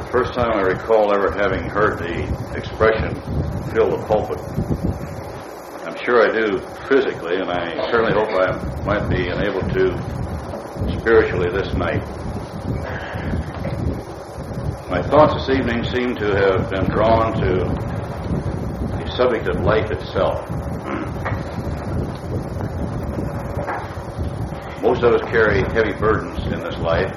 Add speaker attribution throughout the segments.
Speaker 1: First time I recall ever having heard the expression, fill the pulpit. I'm sure I do physically, and I certainly hope I might be enabled to spiritually this night. My thoughts this evening seem to have been drawn to the subject of life itself. Most of us carry heavy burdens in this life,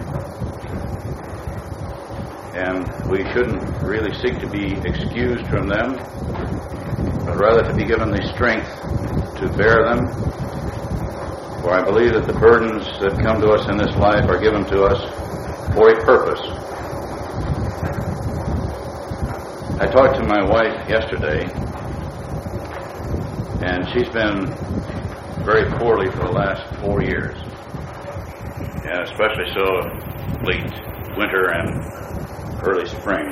Speaker 1: and we shouldn't really seek to be excused from them, but rather to be given the strength to bear them. For I believe that the burdens that come to us in this life are given to us for a purpose. I talked to my wife yesterday, and she's been very poorly for the last 4 years, and especially so late winter and early spring.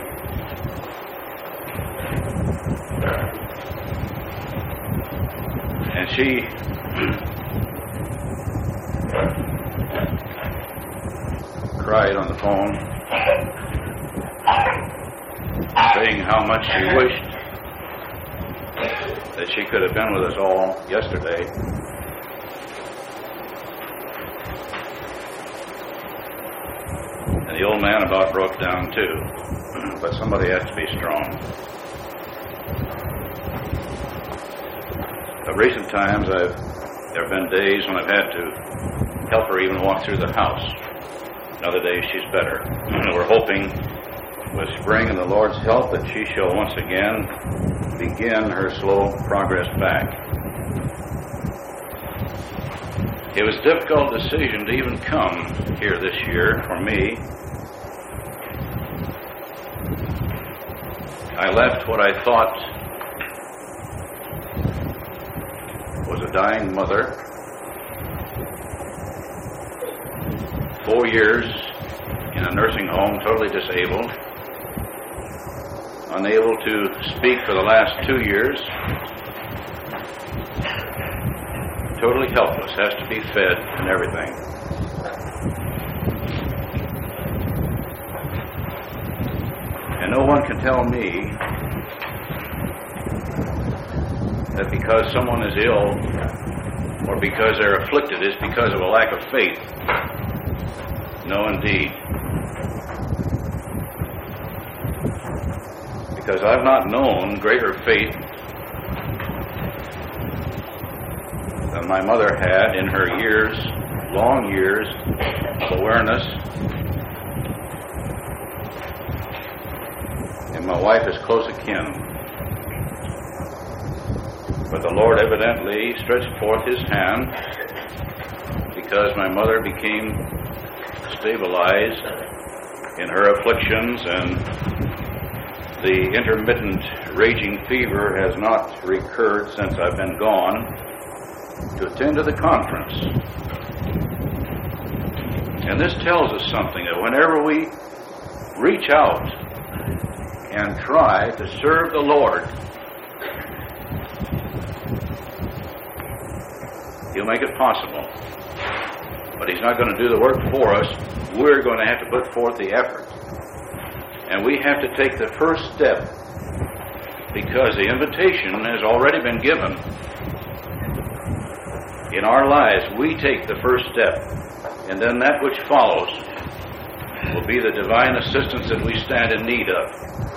Speaker 1: And she cried on the phone, saying how much she wished that she could have been with us all yesterday. And the old man about broke down too, but somebody has to be strong. Of recent times, there have been days when I've had to help her even walk through the house. Other days she's better. We're hoping with spring and the Lord's help that she shall once again begin her slow progress back. It was a difficult decision to even come here this year for me. I left what I thought was a dying mother, 4 years in a nursing home, totally disabled, unable to speak for the last 2 years, totally helpless, has to be fed and everything. And no one can tell me that because someone is ill or because they're afflicted is because of a lack of faith. No, indeed. Because I've not known greater faith than my mother had in her years, long years of awareness. And my wife is close akin. But the Lord evidently stretched forth his hand because my mother became stabilized in her afflictions, and the intermittent raging fever has not recurred since I've been gone to attend to the conference. And this tells us something, that whenever we reach out and try to serve the Lord, he'll make it possible. But he's not going to do the work for us. We're going to have to put forth the effort. And we have to take the first step, because the invitation has already been given. In our lives, we take the first step, and then that which follows will be the divine assistance that we stand in need of.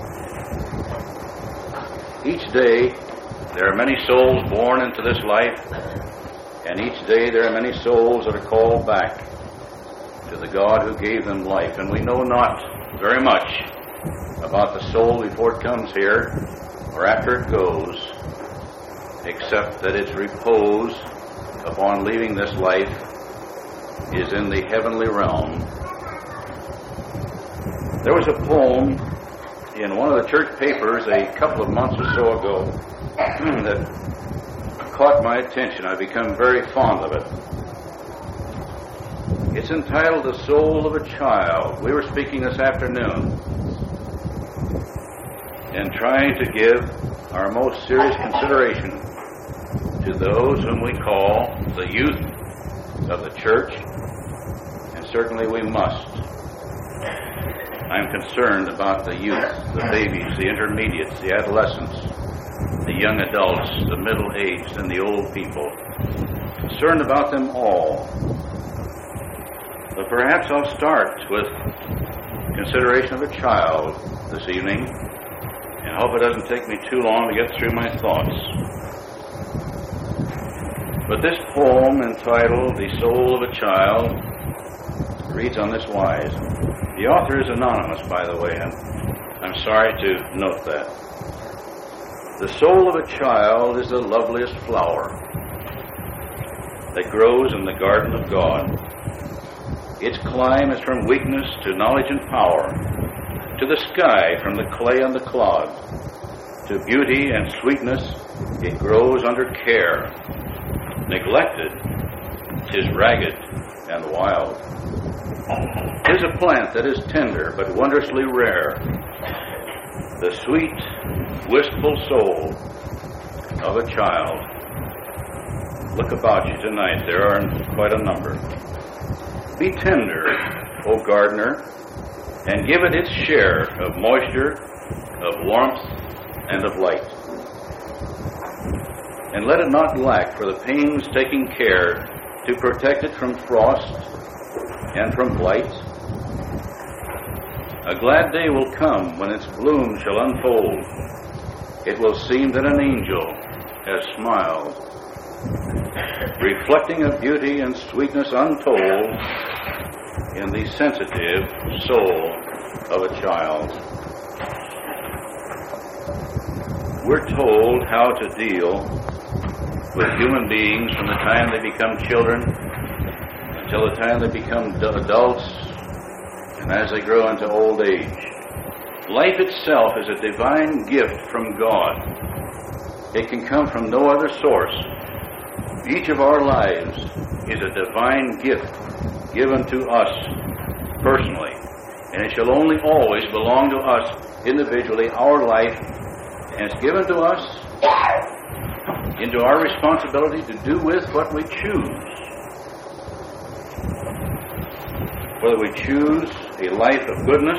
Speaker 1: Each day, there are many souls born into this life, and each day there are many souls that are called back to the God who gave them life. And we know not very much about the soul before it comes here or after it goes, except that its repose upon leaving this life is in the heavenly realm. There was a poem in one of the church papers a couple of months or so ago that caught my attention. I've become very fond of it. It's entitled The Soul of a Child. We were speaking this afternoon and trying to give our most serious consideration to those whom we call the youth of the church, and certainly we must. I'm concerned about the youth, the babies, the intermediates, the adolescents, the young adults, the middle-aged, and the old people. Concerned about them all. But perhaps I'll start with consideration of a child this evening, and I hope it doesn't take me too long to get through my thoughts. But this poem, entitled The Soul of a Child, reads on this wise. The author is anonymous, by the way, and I'm sorry to note that. The soul of a child is the loveliest flower that grows in the garden of God. Its climb is from weakness to knowledge and power, to the sky from the clay and the clod. To beauty and sweetness it grows under care. Neglected, 'tis ragged and wild. 'Tis a plant that is tender but wondrously rare, the sweet, wistful soul of a child. Look about you tonight. There are quite a number. Be tender, O gardener, and give it its share of moisture, of warmth, and of light. And let it not lack for the painstaking care to protect it from frost and from blight. A glad day will come when its bloom shall unfold. It will seem that an angel has smiled, reflecting a beauty and sweetness untold in the sensitive soul of a child. We're told how to deal with human beings from the time they become children until the time they become adults and as they grow into old age. Life itself is a divine gift from God. It can come from no other source. Each of our lives is a divine gift given to us personally, and it shall only always belong to us individually, our life, and it's given to us into our responsibility to do with what we choose. Whether we choose a life of goodness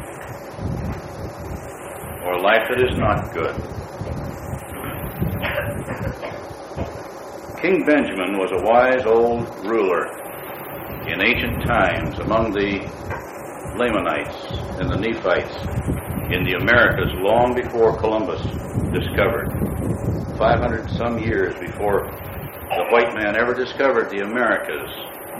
Speaker 1: or a life that is not good. King Benjamin was a wise old ruler in ancient times among the Lamanites and the Nephites in the Americas long before Columbus discovered. 500 some years before the white man ever discovered the Americas.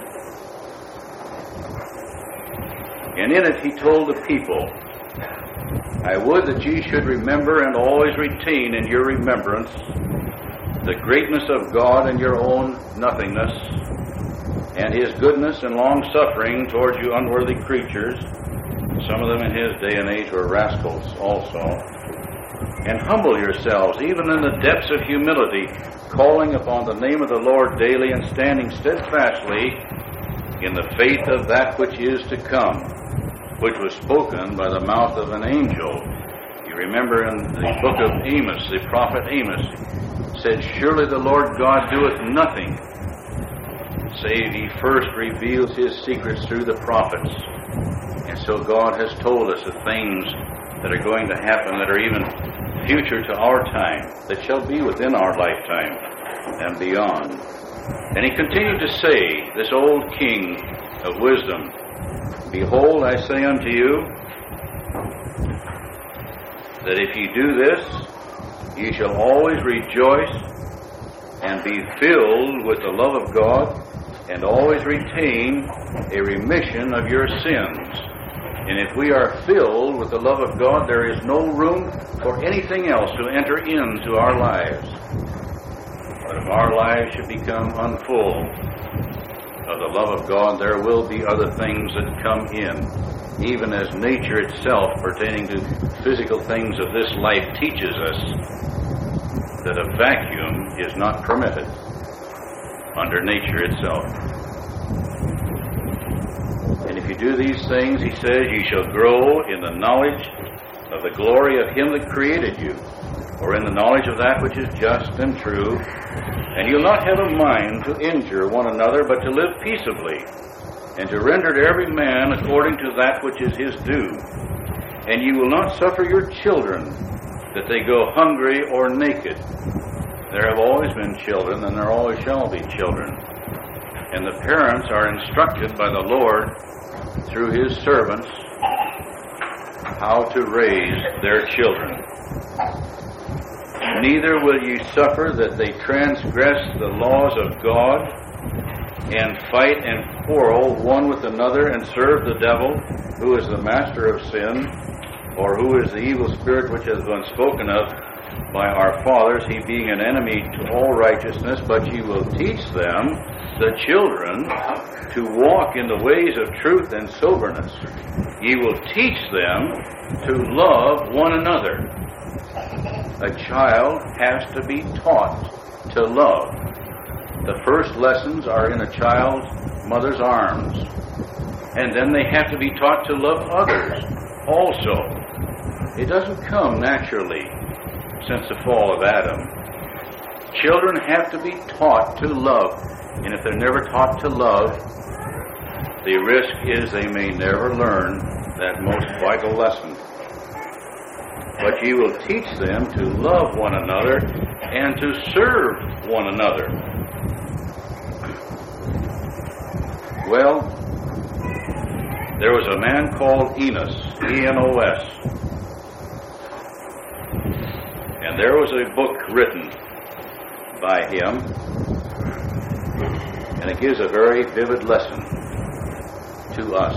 Speaker 1: And in it he told the people, I would that ye should remember and always retain in your remembrance the greatness of God and your own nothingness, and his goodness and long-suffering towards you unworthy creatures. Some of them in his day and age were rascals also. And humble yourselves, even in the depths of humility, calling upon the name of the Lord daily and standing steadfastly in the faith of that which is to come, which was spoken by the mouth of an angel. You remember in the book of Amos, the prophet Amos said, Surely the Lord God doeth nothing, save he first reveals his secrets through the prophets. And so God has told us the things that are going to happen that are even future to our time, that shall be within our lifetime and beyond. And he continued to say, this old king of wisdom, Behold, I say unto you, that if ye do this, ye shall always rejoice and be filled with the love of God, and always retain a remission of your sins. And if we are filled with the love of God, there is no room for anything else to enter into our lives. But if our lives should become unfull of the love of God, there will be other things that come in, even as nature itself, pertaining to physical things of this life, teaches us that a vacuum is not permitted under nature itself. And if you do these things, he says, ye shall grow in the knowledge of the glory of him that created you, or in the knowledge of that which is just and true, and you'll not have a mind to injure one another, but to live peaceably and to render to every man according to that which is his due. And ye will not suffer your children that they go hungry or naked. There have always been children, and there always shall be children. And the parents are instructed by the Lord through his servants how to raise their children. Neither will ye suffer that they transgress the laws of God, and fight and quarrel one with another, and serve the devil, who is the master of sin, or who is the evil spirit which has been spoken of by our fathers, he being an enemy to all righteousness. But ye will teach them, the children, to walk in the ways of truth and soberness. Ye will teach them to love one another. A child has to be taught to love. The first lessons are in a child's mother's arms. And then they have to be taught to love others also. It doesn't come naturally since the fall of Adam. Children have to be taught to love. And if they're never taught to love, the risk is they may never learn that most vital lesson. But ye will teach them to love one another and to serve one another. Well, there was a man called Enos, E-N-O-S. And there was a book written by him, and it gives a very vivid lesson to us.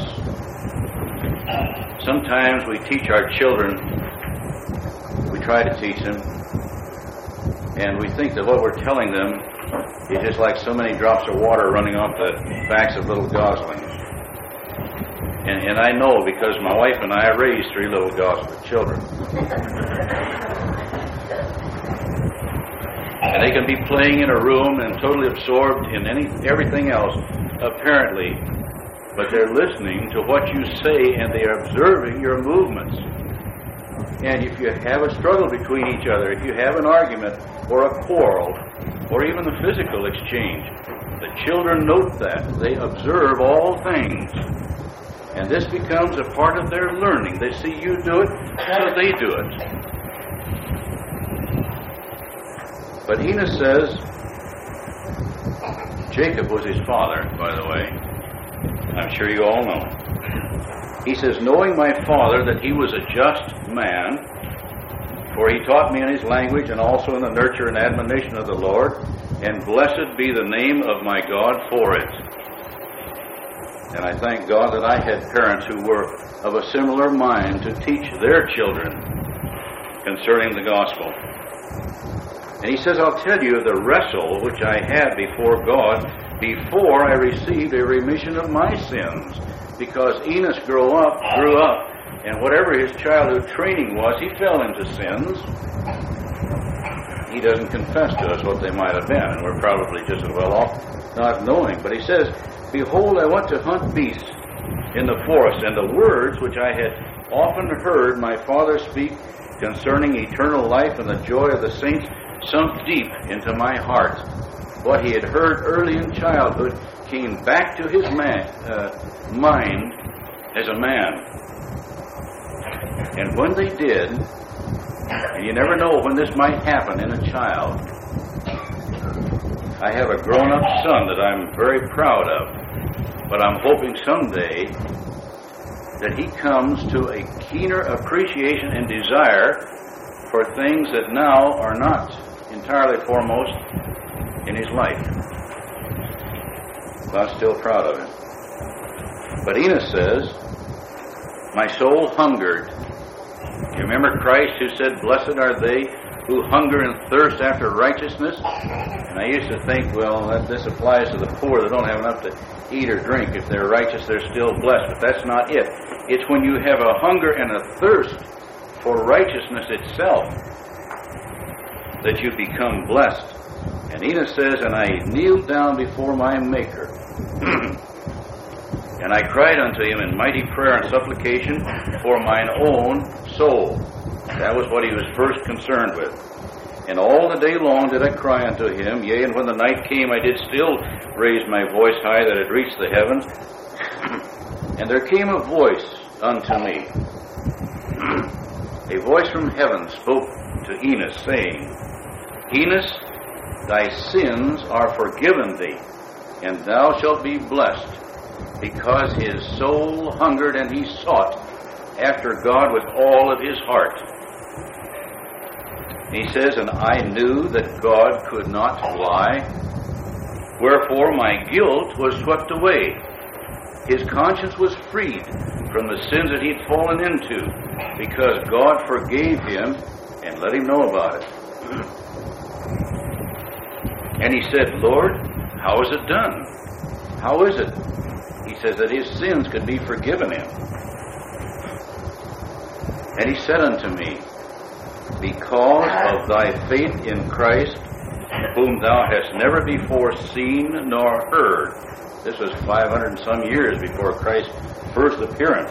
Speaker 1: Sometimes we teach our children, we try to teach them, and we think that what we're telling them is just like so many drops of water running off the backs of little goslings. And I know, because my wife and I raised 3 little gosling children. And they can be playing in a room and totally absorbed in everything else, apparently. But they're listening to what you say, and they are observing your movements. And if you have a struggle between each other, if you have an argument or a quarrel, or even a physical exchange, the children note that. They observe all things. And this becomes a part of their learning. They see you do it, so they do it. But Enos says, Jacob was his father, by the way. I'm sure you all know. He says, knowing my father that he was a just man, for he taught me in his language and also in the nurture and admonition of the Lord, and blessed be the name of my God for it. And I thank God that I had parents who were of a similar mind to teach their children concerning the gospel. And he says, I'll tell you the wrestle which I had before God before I received a remission of my sins. Because Enos grew up, and whatever his childhood training was, he fell into sins. He doesn't confess to us what they might have been, and we're probably just as well off not knowing. But he says, behold, I went to hunt beasts in the forest, and the words which I had often heard my father speak concerning eternal life and the joy of the saints sunk deep into my heart. What he had heard early in childhood came back to his mind as a man. And when they did, and you never know when this might happen in a child, I have a grown-up son that I'm very proud of, but I'm hoping someday that he comes to a keener appreciation and desire for things that now are not entirely foremost in his life. But I'm still proud of him. But Enos says, my soul hungered. You remember Christ who said, blessed are they who hunger and thirst after righteousness? And I used to think, well, this applies to the poor that don't have enough to eat or drink. If they're righteous, they're still blessed. But that's not it. It's when you have a hunger and a thirst for righteousness itself that you become blessed. And Enos says, and I kneeled down before my Maker, and I cried unto him in mighty prayer and supplication for mine own soul. That was what he was first concerned with. And all the day long did I cry unto him, yea, and when the night came, I did still raise my voice high that it reached the heavens. And there came a voice unto me. A voice from heaven spoke to Enos, saying, Enos, thy sins are forgiven thee, and thou shalt be blessed, because his soul hungered and he sought after God with all of his heart. And he says, and I knew that God could not lie, wherefore my guilt was swept away. His conscience was freed from the sins that he'd fallen into, because God forgave him and let him know about it. And he said, Lord, how is it done? How is it? He says that his sins could be forgiven him. And he said unto me, because of thy faith in Christ, whom thou hast never before seen nor heard. This was 500 and some years before Christ's first appearance.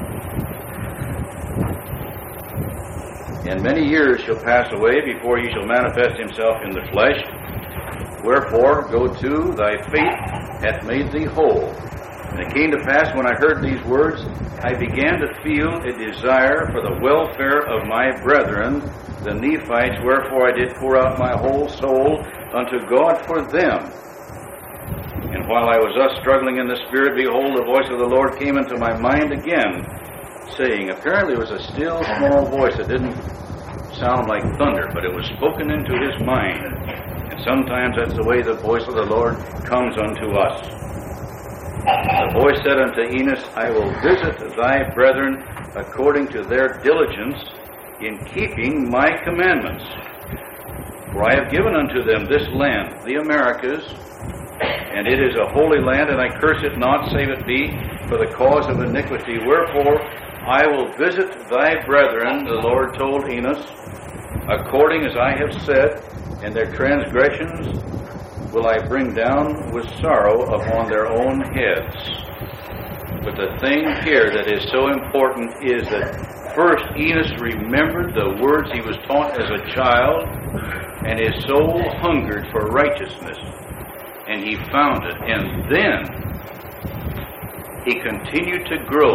Speaker 1: And many years shall pass away before he shall manifest himself in the flesh. Wherefore, go to, thy faith hath made thee whole. And it came to pass, when I heard these words, I began to feel a desire for the welfare of my brethren, the Nephites, wherefore I did pour out my whole soul unto God for them. And while I was thus struggling in the Spirit, behold, the voice of the Lord came into my mind again, saying, apparently it was a still small voice that didn't sound like thunder, but it was spoken into his mind. And sometimes that's the way the voice of the Lord comes unto us. The voice said unto Enos, I will visit thy brethren according to their diligence in keeping my commandments. For I have given unto them this land, the Americas, and it is a holy land, and I curse it not, save it be for the cause of iniquity. Wherefore I will visit thy brethren, the Lord told Enos, according as I have said, and their transgressions will I bring down with sorrow upon their own heads. But the thing here that is so important is that first Enos remembered the words he was taught as a child, and his soul hungered for righteousness, and he found it. And then he continued to grow,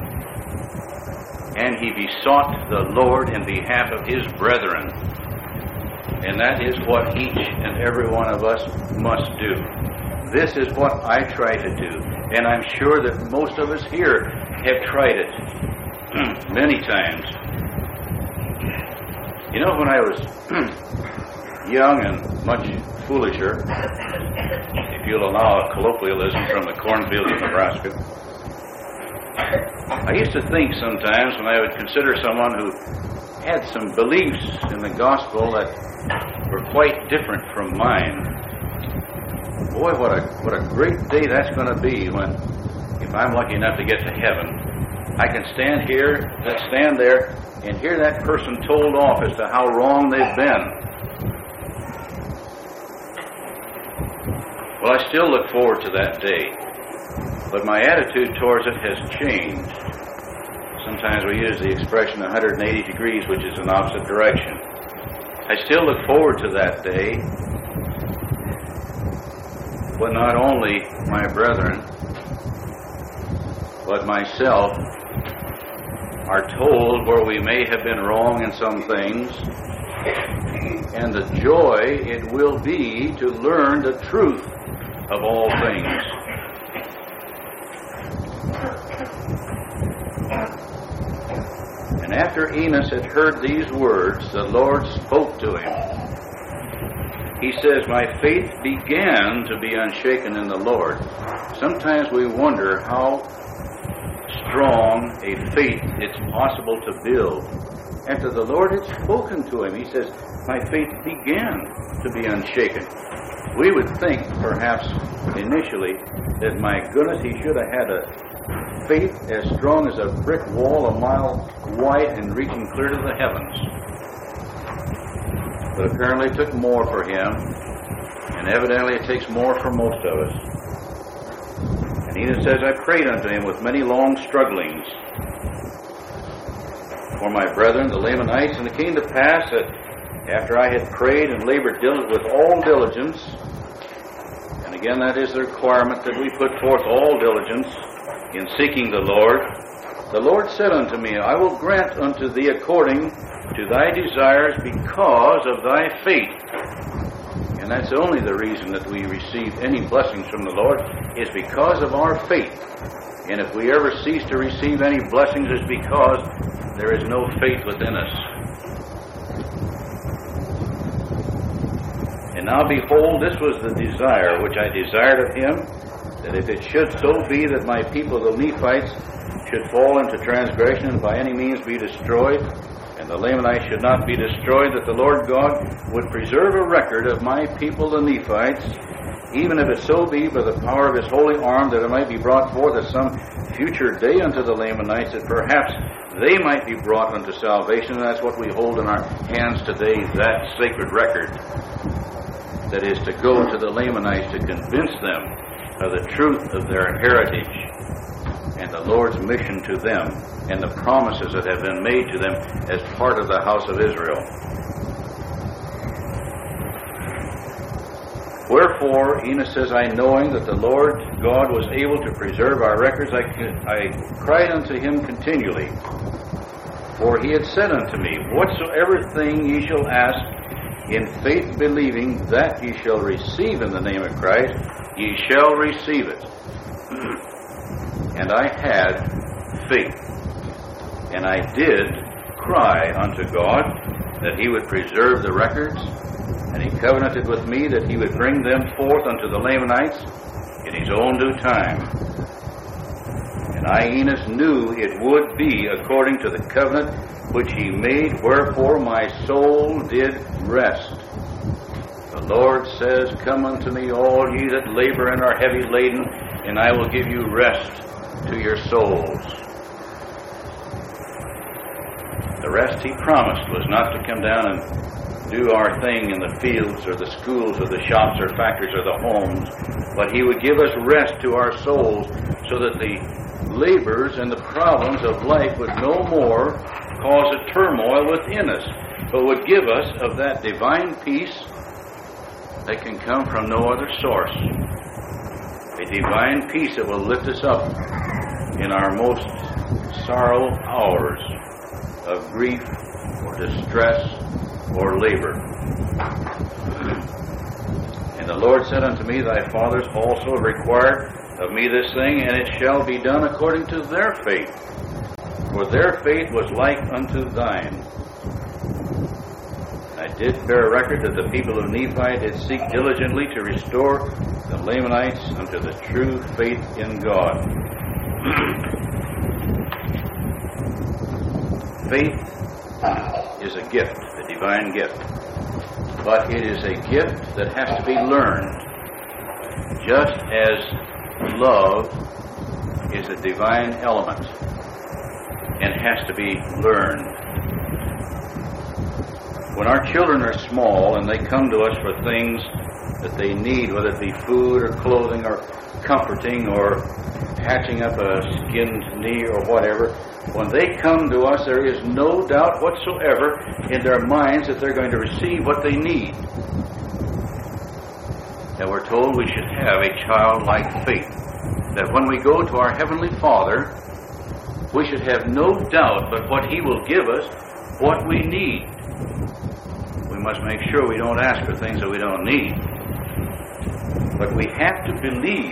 Speaker 1: and he besought the Lord in behalf of his brethren. And that is what each and every one of us must do. This is what I try to do. And I'm sure that most of us here have tried it many times. You know, when I was young and much foolisher, if you'll allow a colloquialism from the cornfields of Nebraska, I used to think sometimes when I would consider someone who had some beliefs in the gospel that were quite different from mine. Boy, what a great day that's going to be when, if I'm lucky enough to get to heaven, I can stand there and hear that person told off as to how wrong they've been. Well, I still look forward to that day, but my attitude towards it has changed. Sometimes we use the expression 180 degrees, which is an opposite direction. I still look forward to that day, but not only my brethren, but myself are told where we may have been wrong in some things, and the joy it will be to learn the truth of all things. And after Enos had heard these words, the Lord spoke to him. He says, my faith began to be unshaken in the Lord. Sometimes we wonder how strong a faith it's possible to build. After the Lord had spoken to him, he says, my faith began to be unshaken. We would think, perhaps initially, that my goodness, he should have had a faith as strong as a brick wall a mile wide and reaching clear to the heavens. But apparently it took more for him, and evidently it takes more for most of us. And Enos says, I prayed unto him with many long strugglings for my brethren, the Lamanites, and it came to pass that after I had prayed and labored with all diligence, and again that is the requirement that we put forth all diligence, in seeking the Lord said unto me, I will grant unto thee according to thy desires because of thy faith. And that's only the reason that we receive any blessings from the Lord, is because of our faith. And if we ever cease to receive any blessings, it's because there is no faith within us. And now behold, this was the desire which I desired of him, that if it should so be that my people the Nephites should fall into transgression and by any means be destroyed, and the Lamanites should not be destroyed, that the Lord God would preserve a record of my people the Nephites, even if it so be by the power of his holy arm, that it might be brought forth at some future day unto the Lamanites, that perhaps they might be brought unto salvation. And that's what we hold in our hands today, that sacred record. That is to go to the Lamanites to convince them of the truth of their heritage and the Lord's mission to them and the promises that have been made to them as part of the house of Israel. Wherefore, Enos says, I knowing that the Lord God was able to preserve our records, I cried unto him continually. For he had said unto me, whatsoever thing ye shall ask, in faith believing that ye shall receive in the name of Christ, ye shall receive it. And I had faith, and I did cry unto God that he would preserve the records, and he covenanted with me that he would bring them forth unto the Lamanites in his own due time. And I, Enos, knew it would be according to the covenant which he made, wherefore my soul did rest. The Lord says, come unto me, all ye that labor and are heavy laden, and I will give you rest to your souls. The rest he promised was not to come down and do our thing in the fields or the schools or the shops or factories or the homes, but he would give us rest to our souls so that the labors and the problems of life would no more cause a turmoil within us, but would give us of that divine peace that can come from no other source. A divine peace that will lift us up in our most sorrow hours of grief or distress or labor. And the Lord said unto me, thy fathers also have required of me this thing, and it shall be done according to their faith. For their faith was like unto thine. I did bear record that the people of Nephi did seek diligently to restore the Lamanites unto the true faith in God. Faith is a gift, a divine gift. But it is a gift that has to be learned, just as love is a divine element and has to be learned. When our children are small and they come to us for things that they need, whether it be food or clothing or comforting or patching up a skinned knee or whatever, when they come to us, there is no doubt whatsoever in their minds that they're going to receive what they need. And we're told we should have a childlike faith, that when we go to our Heavenly Father, we should have no doubt but what He will give us what we need. We must make sure we don't ask for things that we don't need. But we have to believe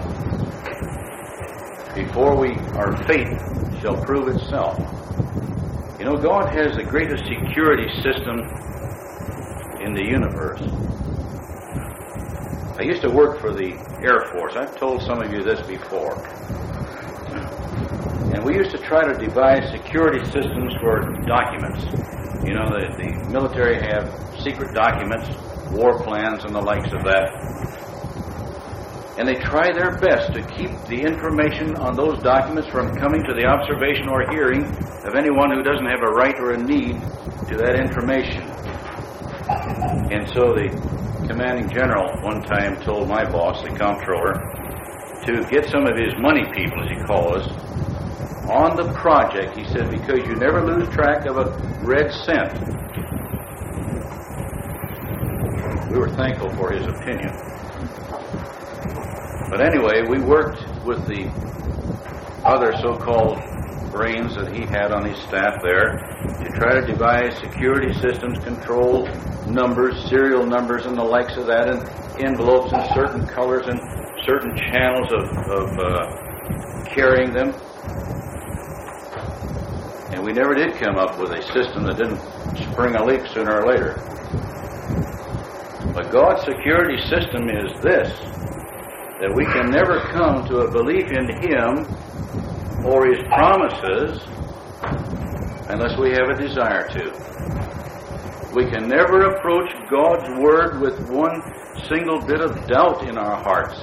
Speaker 1: before our faith shall prove itself. You know, God has the greatest security system in the universe. I used to work for the Air Force. I've told some of you this before. And we used to try to devise security systems for documents. You know, the military have secret documents, war plans, and the likes of that. And they try their best to keep the information on those documents from coming to the observation or hearing of anyone who doesn't have a right or a need to that information. And so the commanding general one time told my boss, the comptroller, to get some of his money people, as he calls us, on the project, he said, because you never lose track of a red cent. We were thankful for his opinion. But anyway, we worked with the other so-called brains that he had on his staff there to try to devise security systems, control numbers, serial numbers, and the likes of that, and envelopes in certain colors and certain channels of carrying them. And we never did come up with a system that didn't spring a leak sooner or later. But God's security system is this, that we can never come to a belief in Him or His promises unless we have a desire to. We can never approach God's Word with one single bit of doubt in our hearts.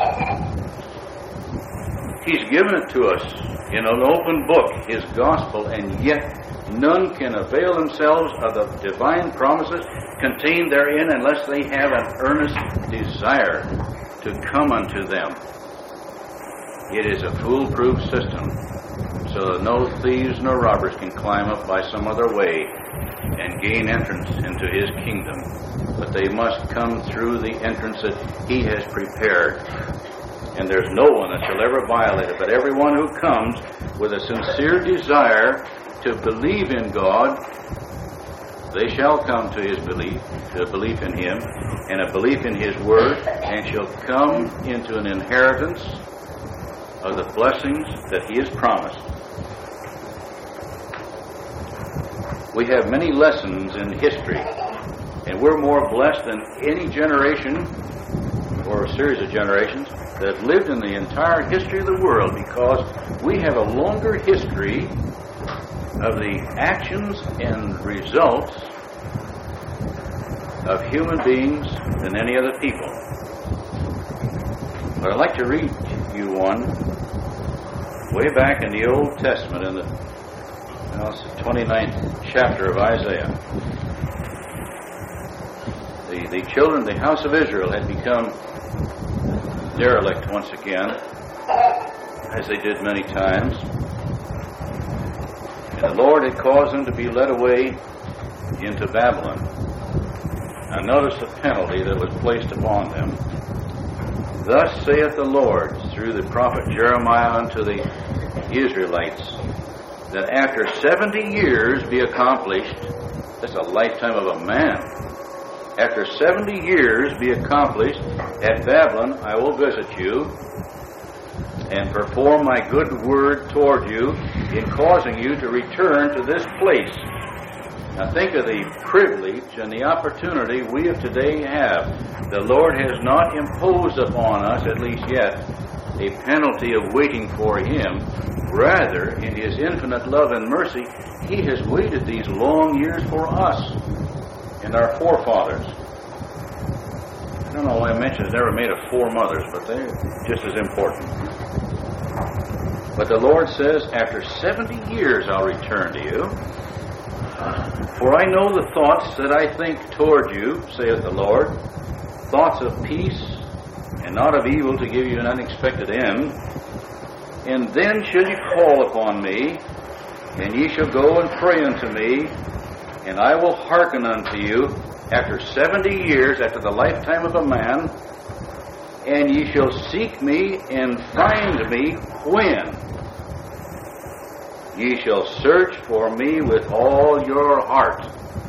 Speaker 1: He's given it to us in an open book, His gospel, and yet none can avail themselves of the divine promises contained therein unless they have an earnest desire to come unto them. It is a foolproof system, so that no thieves nor robbers can climb up by some other way and gain entrance into His kingdom. But they must come through the entrance that He has prepared. And there's no one that shall ever violate it. But everyone who comes with a sincere desire to believe in God, they shall come to His belief, to a belief in Him, and a belief in His Word, and shall come into an inheritance of the blessings that He has promised. We have many lessons in history, and we're more blessed than any generation, or a series of generations, that have lived in the entire history of the world, because we have a longer history of the actions and results of human beings than any other people. But I'd like to read you one way back in the Old Testament, in the 29th chapter of Isaiah. The children of the house of Israel had become derelict once again, as they did many times. And the Lord had caused them to be led away into Babylon. Now notice the penalty that was placed upon them. Thus saith the Lord through the prophet Jeremiah unto the Israelites, that after 70 years be accomplished, that's a lifetime of a man. After 70 years be accomplished, at Babylon I will visit you, and perform my good word toward you in causing you to return to this place. Now think of the privilege and the opportunity we of today have. The Lord has not imposed upon us, at least yet, a penalty of waiting for Him. Rather, in His infinite love and mercy, He has waited these long years for us and our forefathers. I don't know why I mentioned it's never made of foremothers, but they're just as important. But the Lord says, after 70 years I'll return to you. For I know the thoughts that I think toward you, saith the Lord, thoughts of peace and not of evil, to give you an unexpected end. And then shall ye call upon me, and ye shall go and pray unto me, and I will hearken unto you after 70 years, after the lifetime of a man, and ye shall seek me and find me when? Ye shall search for me with all your heart.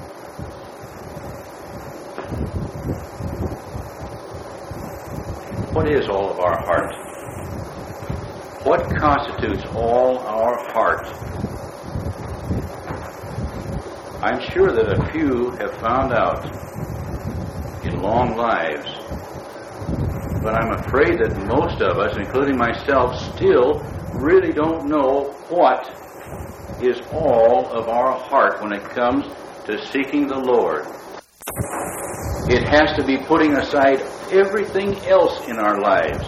Speaker 1: What is all of our heart? What constitutes all our heart? I'm sure that a few have found out in long lives, but I'm afraid that most of us, including myself, still really don't know what is all of our heart when it comes to seeking the Lord. It has to be putting aside everything else in our lives.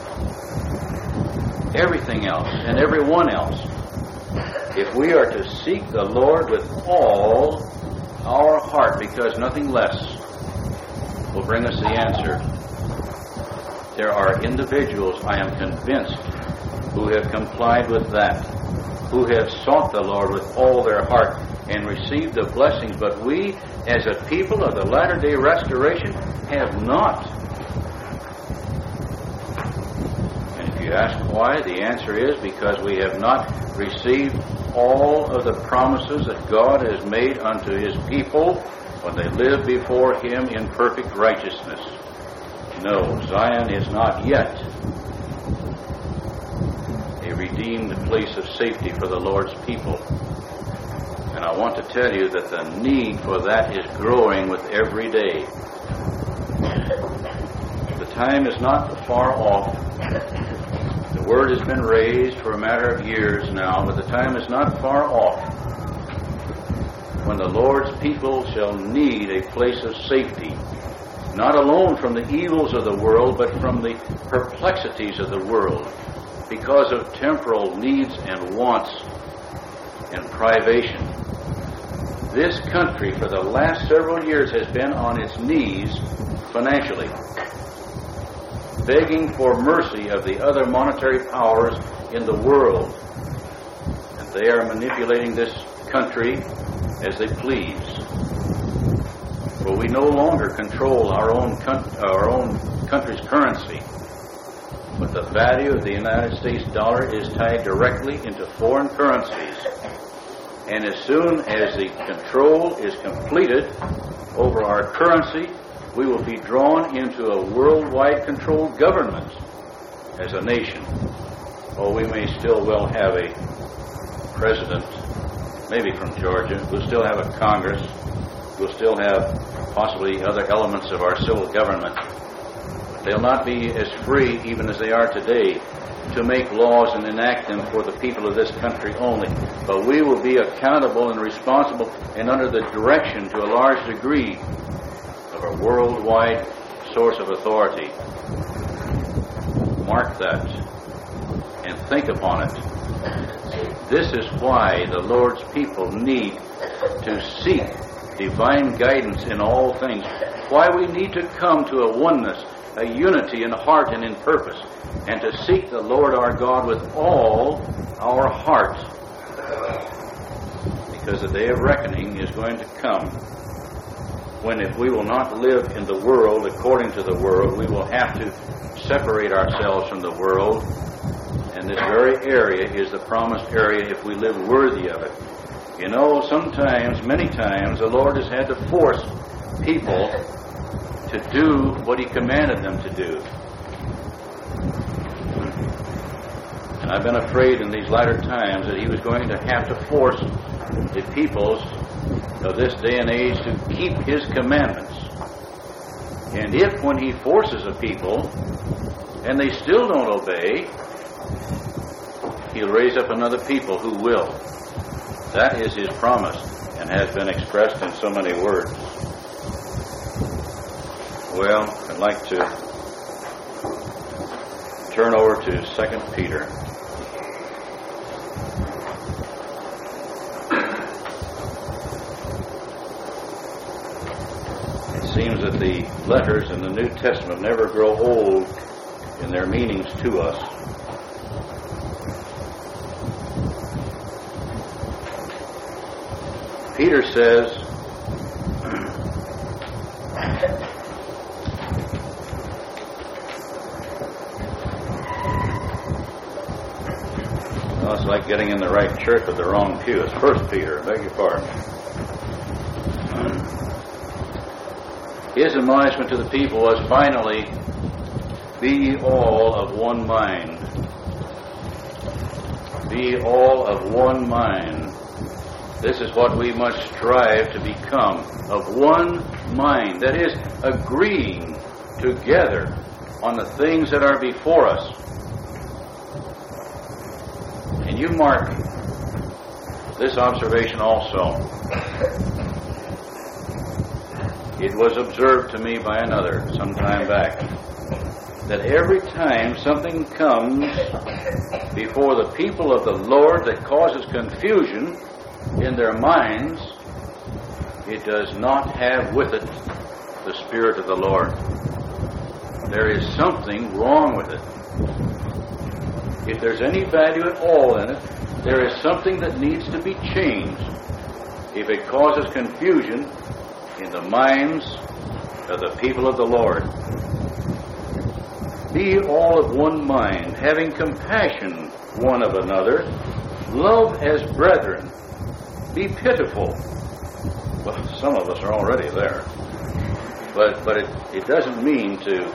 Speaker 1: Everything else and everyone else. If we are to seek the Lord with all our heart, because nothing less will bring us the answer. There are individuals, I am convinced, who have complied with that, who have sought the Lord with all their heart and received the blessings, but we, as a people of the latter-day restoration, have not. And if You ask why? The answer is because we have not received all of the promises that God has made unto His people when they live before Him in perfect righteousness. No, Zion is not yet a redeemed place of safety for the Lord's people. And I want to tell you that the need for that is growing with every day. The time is not far off. The word has been raised for a matter of years now, but the time is not far off when the Lord's people shall need a place of safety, not alone from the evils of the world, but from the perplexities of the world, because of temporal needs and wants and privation. This country for the last several years has been on its knees financially, begging for mercy of the other monetary powers in the world. And they are manipulating this country as they please. For we no longer control our own country's currency, but the value of the United States dollar is tied directly into foreign currencies. And as soon as the control is completed over our currency, we will be drawn into a worldwide controlled government as a nation. Oh, we may still well have a president, maybe from Georgia. We'll still have a Congress. We'll still have possibly other elements of our civil government. But they'll not be as free, even as they are today, to make laws and enact them for the people of this country only. But we will be accountable and responsible and under the direction, to a large degree, of a worldwide source of authority. Mark that and think upon it. This is why the Lord's people need to seek divine guidance in all things. Why we need to come to a oneness, a unity in heart and in purpose, and to seek the Lord our God with all our heart. Because the day of reckoning is going to come, when if we will not live in the world according to the world, we will have to separate ourselves from the world. And this very area is the promised area if we live worthy of it. You know, sometimes, many times, the Lord has had to force people to do what He commanded them to do. And I've been afraid in these latter times that He was going to have to force the peoples of this day and age to keep His commandments. And if when He forces a people and they still don't obey, He'll raise up another people who will. That is His promise and has been expressed in so many words. Well, I'd like to turn over to 2 Peter. It seems that the letters in the New Testament never grow old in their meanings to us. Peter says, well, it's like getting in the right church with the wrong pew. It's 1 Peter, I beg your pardon. His admonishment to the people was, finally, be ye all of one mind. Be all of one mind. This is what we must strive to become, of one mind. That is, agreeing together on the things that are before us. And you mark this observation also. It was observed to me by another some time back, that every time something comes before the people of the Lord that causes confusion in their minds, it does not have with it the Spirit of the Lord. There is something wrong with it. If there's any value at all in it, there is something that needs to be changed if it causes confusion in the minds of the people of the Lord. Be all of one mind, having compassion one of another. Love as brethren. Be pitiful. Well, some of us are already there. But it doesn't mean to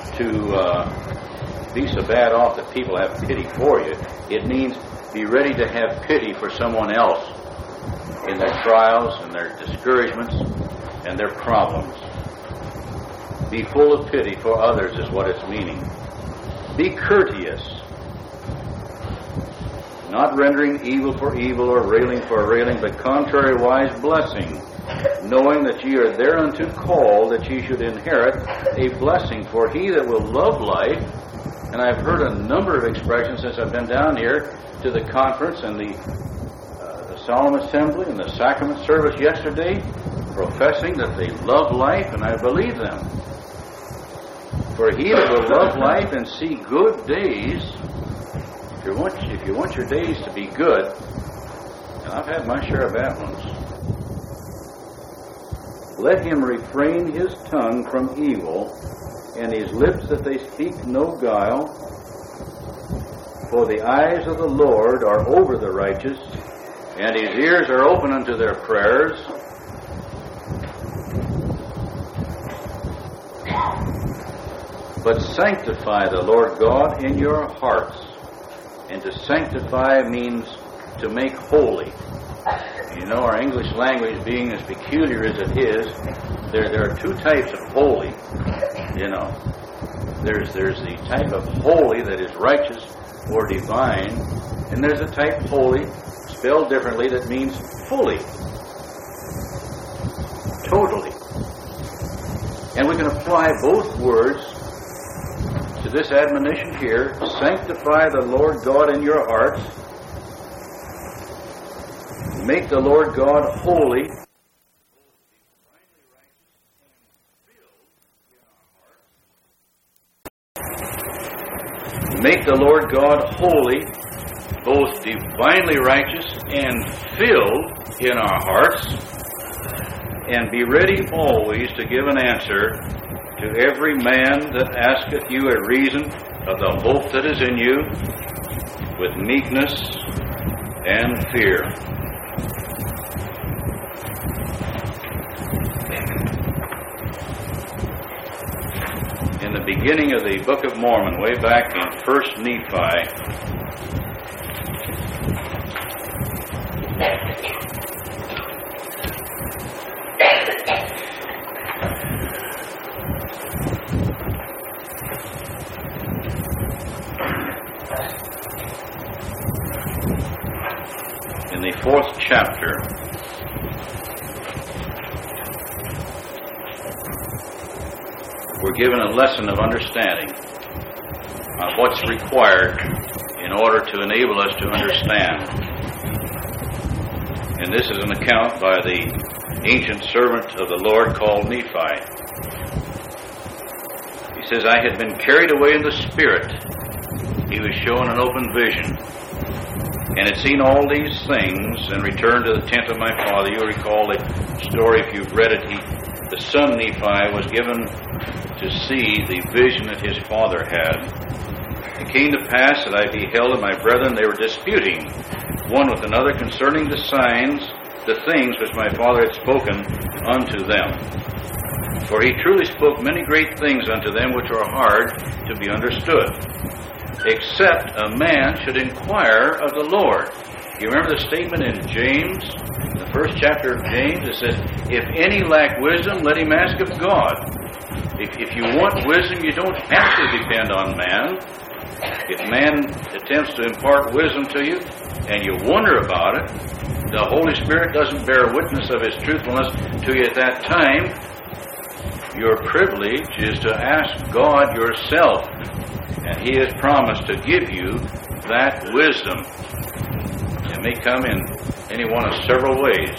Speaker 1: be so bad off that people have pity for you. It means be ready to have pity for someone else in their trials and their discouragements and their problems. Be full of pity for others is what it's meaning. Be courteous, not rendering evil for evil or railing for railing, but contrariwise blessing, knowing that ye are thereunto called, that ye should inherit a blessing. For he that will love life, and I've heard a number of expressions since I've been down here to the conference and the solemn assembly and the sacrament service yesterday, professing that they love life, and I believe them. For he that will love life and see good days, if you want your days to be good, and I've had my share of bad ones, let him refrain his tongue from evil, and his lips that they speak no guile. For the eyes of the Lord are over the righteous, and his ears are open unto their prayers. But sanctify the Lord God in your hearts. And to sanctify means to make holy. You know, our English language being as peculiar as it is, there are two types of holy. You know, there's the type of holy that is righteous or divine, and there's a type holy, spelled differently, that means fully, totally. And we can apply both words to this admonition here: sanctify the Lord God in your hearts, make the Lord God holy. Make the Lord God holy, both divinely righteous and filled in our hearts, and be ready always to give an answer to every man that asketh you a reason of the hope that is in you, with meekness and fear. In the beginning of the Book of Mormon, way back in 1 Nephi, in the 4th chapter, we're given a lesson of understanding on what's required in order to enable us to understand. And this is an account by the ancient servant of the Lord called Nephi. He says, I had been carried away in the Spirit. He was shown an open vision, and had seen all these things, and returned to the tent of my father. You recall the story if you've read it. The son Nephi was given to see the vision that his father had. It came to pass that I beheld, and my brethren, they were disputing one with another concerning the signs, the things which my father had spoken unto them. For he truly spoke many great things unto them which are hard to be understood, except a man should inquire of the Lord. You remember the statement in James, the 1st chapter of James? It says, if any lack wisdom, let him ask of God. If you want wisdom, you don't have to depend on man. If man attempts to impart wisdom to you, and you wonder about it, the Holy Spirit doesn't bear witness of His truthfulness to you at that time. Your privilege is to ask God yourself, and He has promised to give you that wisdom. It may come in any one of several ways.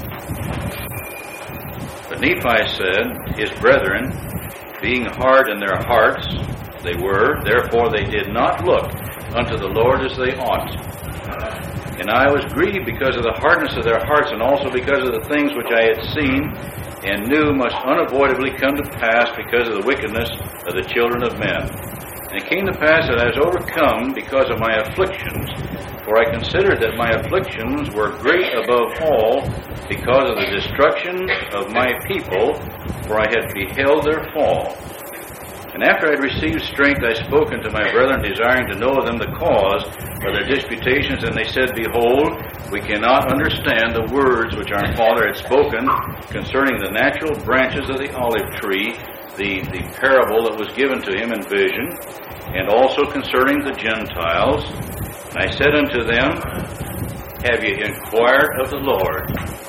Speaker 1: But Nephi said, his brethren, being hard in their hearts, they were, therefore they did not look unto the Lord as they ought. And I was grieved because of the hardness of their hearts, and also because of the things which I had seen and knew must unavoidably come to pass because of the wickedness of the children of men. And it came to pass that I was overcome because of my afflictions, for I considered that my afflictions were great above all because of the destruction of my people, for I had beheld their fall. And after I had received strength, I spoke unto my brethren, desiring to know of them the cause of their disputations. And they said, Behold, we cannot understand the words which our father had spoken concerning the natural branches of the olive tree, the parable that was given to him in vision, and also concerning the Gentiles. And I said unto them, Have ye inquired of the Lord?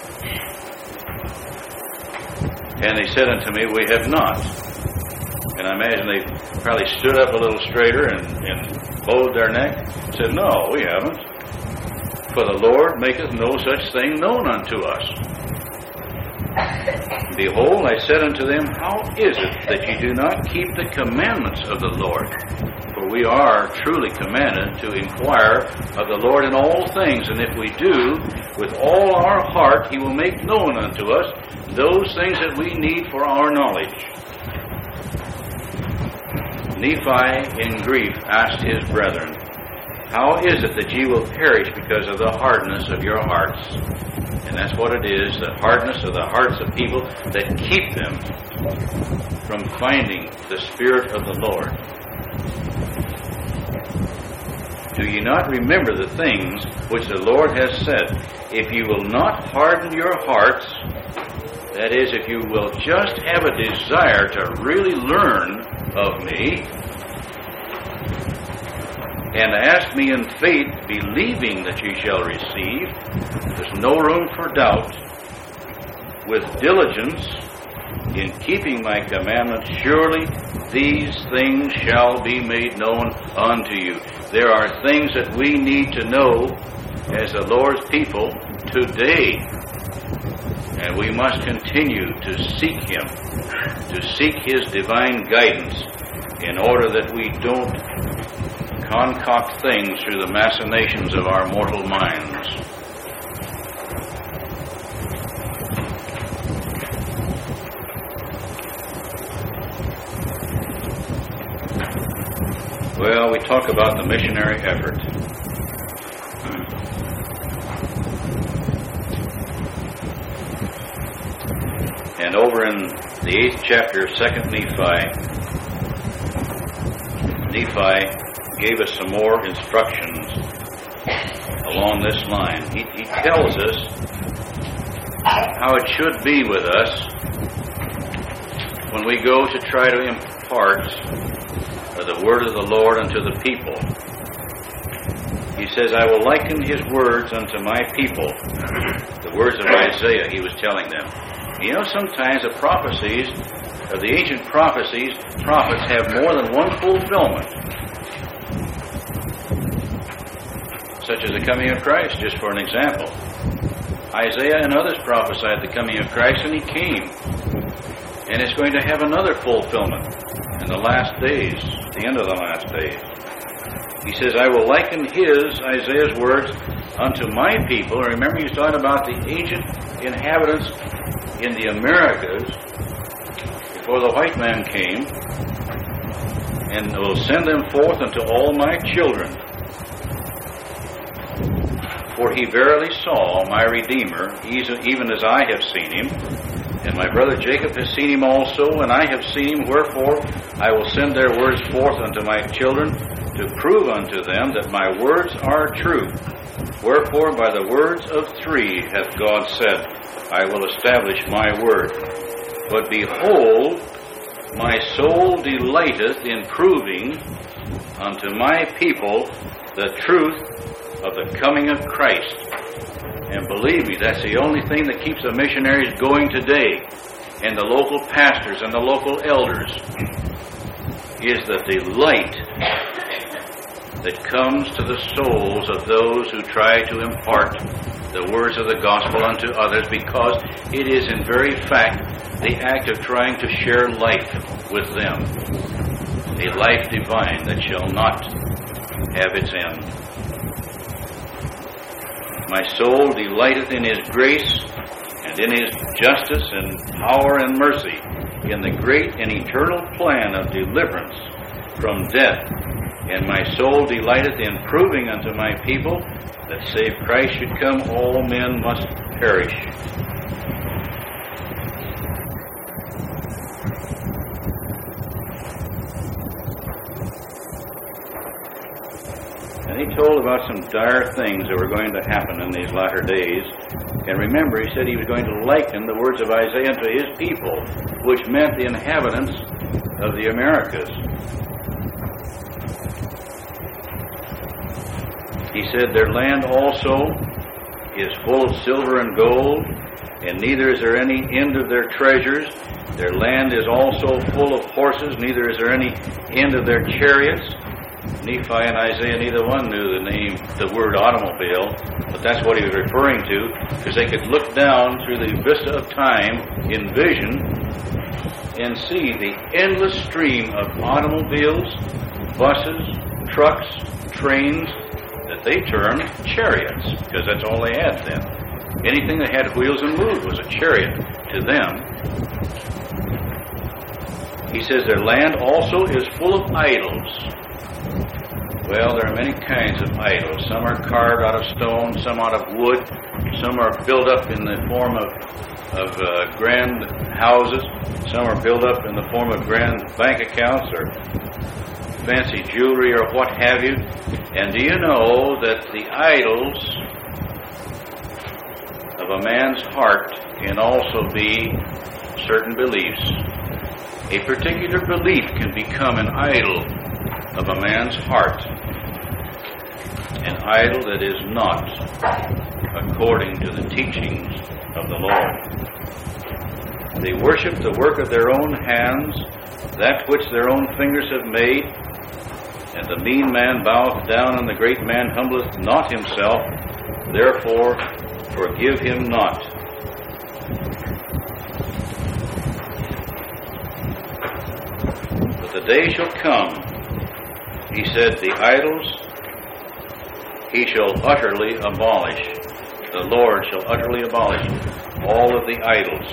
Speaker 1: And they said unto me, We have not. And I imagine they probably stood up a little straighter and bowed their neck and said, No, we haven't. For the Lord maketh no such thing known unto us. Behold, I said unto them, How is it that ye do not keep the commandments of the Lord? For we are truly commanded to inquire of the Lord in all things, and if we do, with all our heart, he will make known unto us those things that we need for our knowledge. Nephi in grief asked his brethren, How is it that ye will perish because of the hardness of your hearts? And that's what it is, the hardness of the hearts of people that keep them from finding the Spirit of the Lord. Do ye not remember the things which the Lord has said? If ye will not harden your hearts, that is, if you will just have a desire to really learn of me, and ask me in faith, believing that ye shall receive, there's no room for doubt, with diligence in keeping my commandments, surely these things shall be made known unto you. There are things that we need to know as the Lord's people today. And we must continue to seek Him, to seek His divine guidance, in order that we don't concoct things through the machinations of our mortal minds. Well, we talk about the missionary effort. And over in the 8th chapter of 2nd Nephi gave us some more instructions along this line. He tells us how it should be with us when we go to try to impart the word of the Lord unto the people. He says, I will liken his words unto my people. The words of Isaiah, he was telling them. You know, sometimes the prophecies of the ancient prophets have more than one fulfillment. Such as the coming of Christ, just for an example. Isaiah and others prophesied the coming of Christ, and he came. And it's going to have another fulfillment in the last days, the end of the last days. He says, I will liken Isaiah's words, unto my people. Remember, he's talking about the ancient inhabitants in the Americas before the white man came, and will send them forth unto all my children. For he verily saw my Redeemer, even as I have seen him, and my brother Jacob has seen him also, and I have seen him. Wherefore I will send their words forth unto my children, to prove unto them that my words are true. Wherefore by the words of 3 hath God said, I will establish my word. But behold, my soul delighteth in proving unto my people the truth of the coming of Christ. And believe me, that's the only thing that keeps the missionaries going today, and the local pastors and the local elders, is the delight that comes to the souls of those who try to impart the words of the gospel unto others, because it is in very fact the act of trying to share life with them, a life divine that shall not have its end. My soul delighteth in his grace and in his justice and power and mercy, in the great and eternal plan of deliverance from death. And my soul delighteth in proving unto my people that save Christ should come, all men must perish. And he told about some dire things that were going to happen in these latter days. And remember, he said he was going to liken the words of Isaiah to his people, which meant the inhabitants of the Americas. He said, their land also is full of silver and gold, and neither is there any end of their treasures. Their land is also full of horses, neither is there any end of their chariots. Nephi and Isaiah, neither one knew the word automobile, but that's what he was referring to, because they could look down through the vista of time in vision and see the endless stream of automobiles, buses, trucks, trains, that they termed chariots, because that's all they had then. Anything that had wheels and moved was a chariot to them. He says their land also is full of idols. Well, there are many kinds of idols. Some are carved out of stone, some out of wood, some are built up in the form of grand houses, some are built up in the form of grand bank accounts or fancy jewelry or what have you. And do you know that the idols of a man's heart can also be certain beliefs? A particular belief can become an idol of a man's heart, an idol that is not according to the teachings of the Lord. They worship the work of their own hands, that which their own fingers have made, and the mean man boweth down, and the great man humbleth not himself. Therefore, forgive him not. But the day shall come, he said, the idols he shall utterly abolish. The Lord shall utterly abolish all of the idols.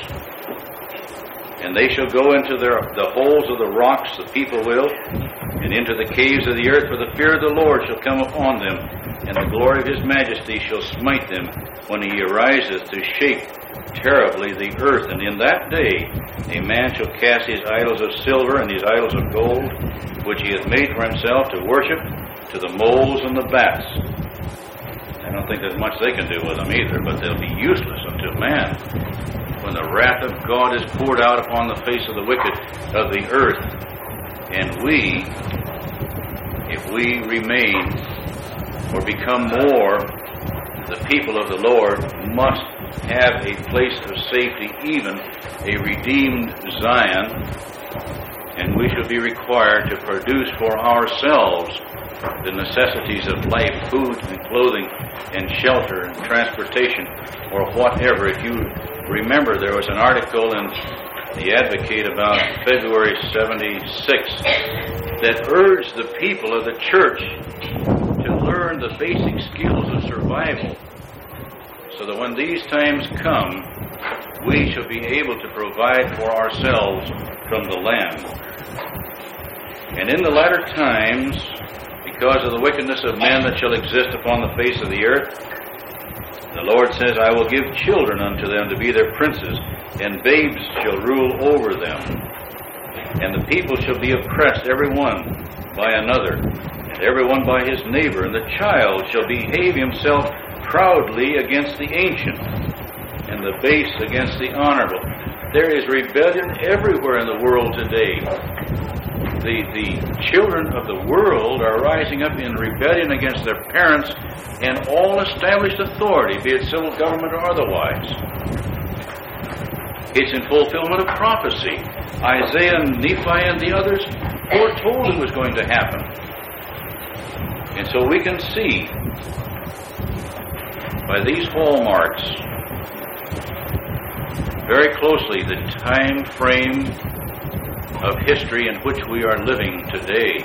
Speaker 1: And they shall go into the holes of the rocks, the people will, and into the caves of the earth, for the fear of the Lord shall come upon them, and the glory of his majesty shall smite them when he ariseth to shake terribly the earth. And in that day a man shall cast his idols of silver and his idols of gold, which he hath made for himself to worship, to the moles and the bats. I don't think there's much they can do with them either, but they'll be useless unto man when the wrath of God is poured out upon the face of the wicked of the earth. And we, if we remain or become more the people of the Lord, must have a place of safety, even a redeemed Zion, and we shall be required to produce for ourselves the necessities of life, food and clothing and shelter and transportation or whatever. If you remember, there was an article in The Advocate about February 76 that urged the people of the church to learn the basic skills of survival, so that when these times come, we shall be able to provide for ourselves from the land. And in the latter times, because of the wickedness of men that shall exist upon the face of the earth, the Lord says, I will give children unto them to be their princes, and babes shall rule over them. And the people shall be oppressed, every one by another, and every one by his neighbor. And the child shall behave himself proudly against the ancient, and the base against the honorable. There is rebellion everywhere in the world today. The children of the world are rising up in rebellion against their parents and all established authority, be it civil government or otherwise. It's in fulfillment of prophecy. Isaiah and Nephi and the others foretold it was going to happen. And so we can see by these hallmarks very closely the time frame of history in which we are living today.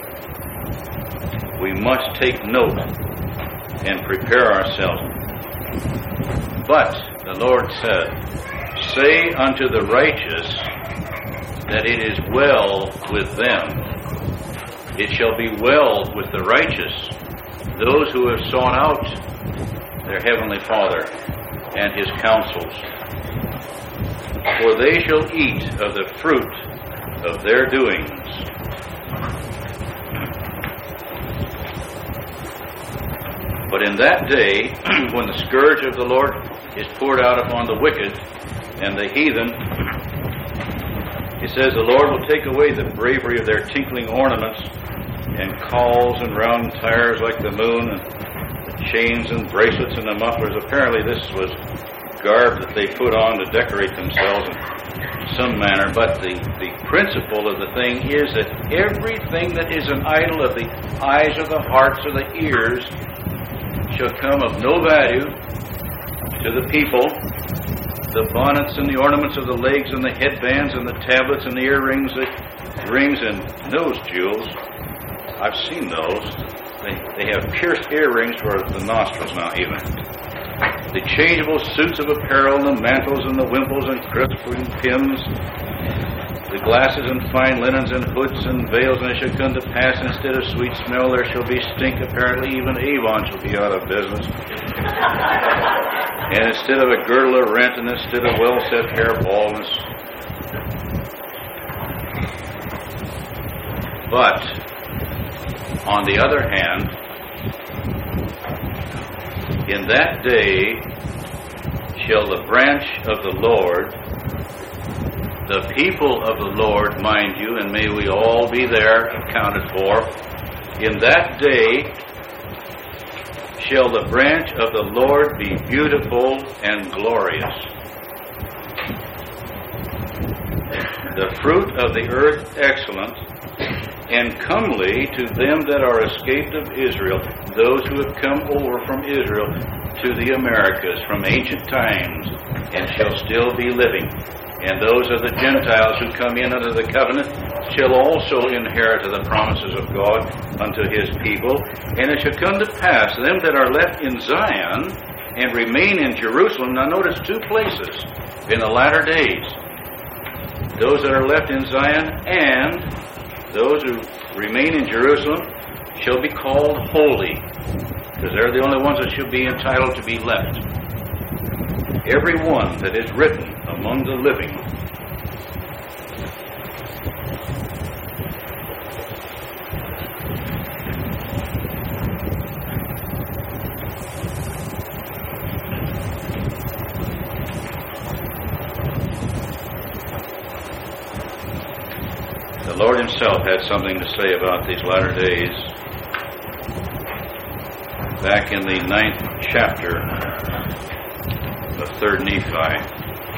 Speaker 1: We must take note and prepare ourselves. But the Lord said, say unto the righteous that it is well with them. It shall be well with the righteous, those who have sought out their heavenly Father and his counsels. For they shall eat of the fruit of their doings. But in that day, when the scourge of the Lord is poured out upon the wicked and the heathen, he says, the Lord will take away the bravery of their tinkling ornaments and calls and round tires like the moon, and the chains and bracelets and the mufflers. Apparently this was garb that they put on to decorate themselves in some manner. But the principle of the thing is that everything that is an idol of the eyes or the hearts or the ears shall come of no value to the people. The bonnets and the ornaments of the legs and the headbands and the tablets and the earrings, the rings and nose jewels. I've seen those. They have pierced earrings for the nostrils now even. The changeable suits of apparel, the mantles and the wimples and crisps and pims, the glasses and fine linens and hoods and veils, and it shall come to pass instead of sweet smell there shall be stink. Apparently even Avon shall be out of business. And instead of a girdle of rent, and instead of well-set hair, baldness. But on the other hand, in that day shall the branch of the Lord, the people of the Lord, mind you, and may we all be there accounted for, in that day shall the branch of the Lord be beautiful and glorious. The fruit of the earth excellent, and comely to them that are escaped of Israel, those who have come over from Israel to the Americas from ancient times, and shall still be living. And those of the Gentiles who come in under the covenant shall also inherit the promises of God unto his people. And it shall come to pass, them that are left in Zion and remain in Jerusalem. Now notice two places in the latter days. Those that are left in Zion and those who remain in Jerusalem shall be called holy, because they're the only ones that should be entitled to be left. Every one that is written among the living. The Lord himself had something to say about these latter days back in the 9th chapter of 3rd Nephi.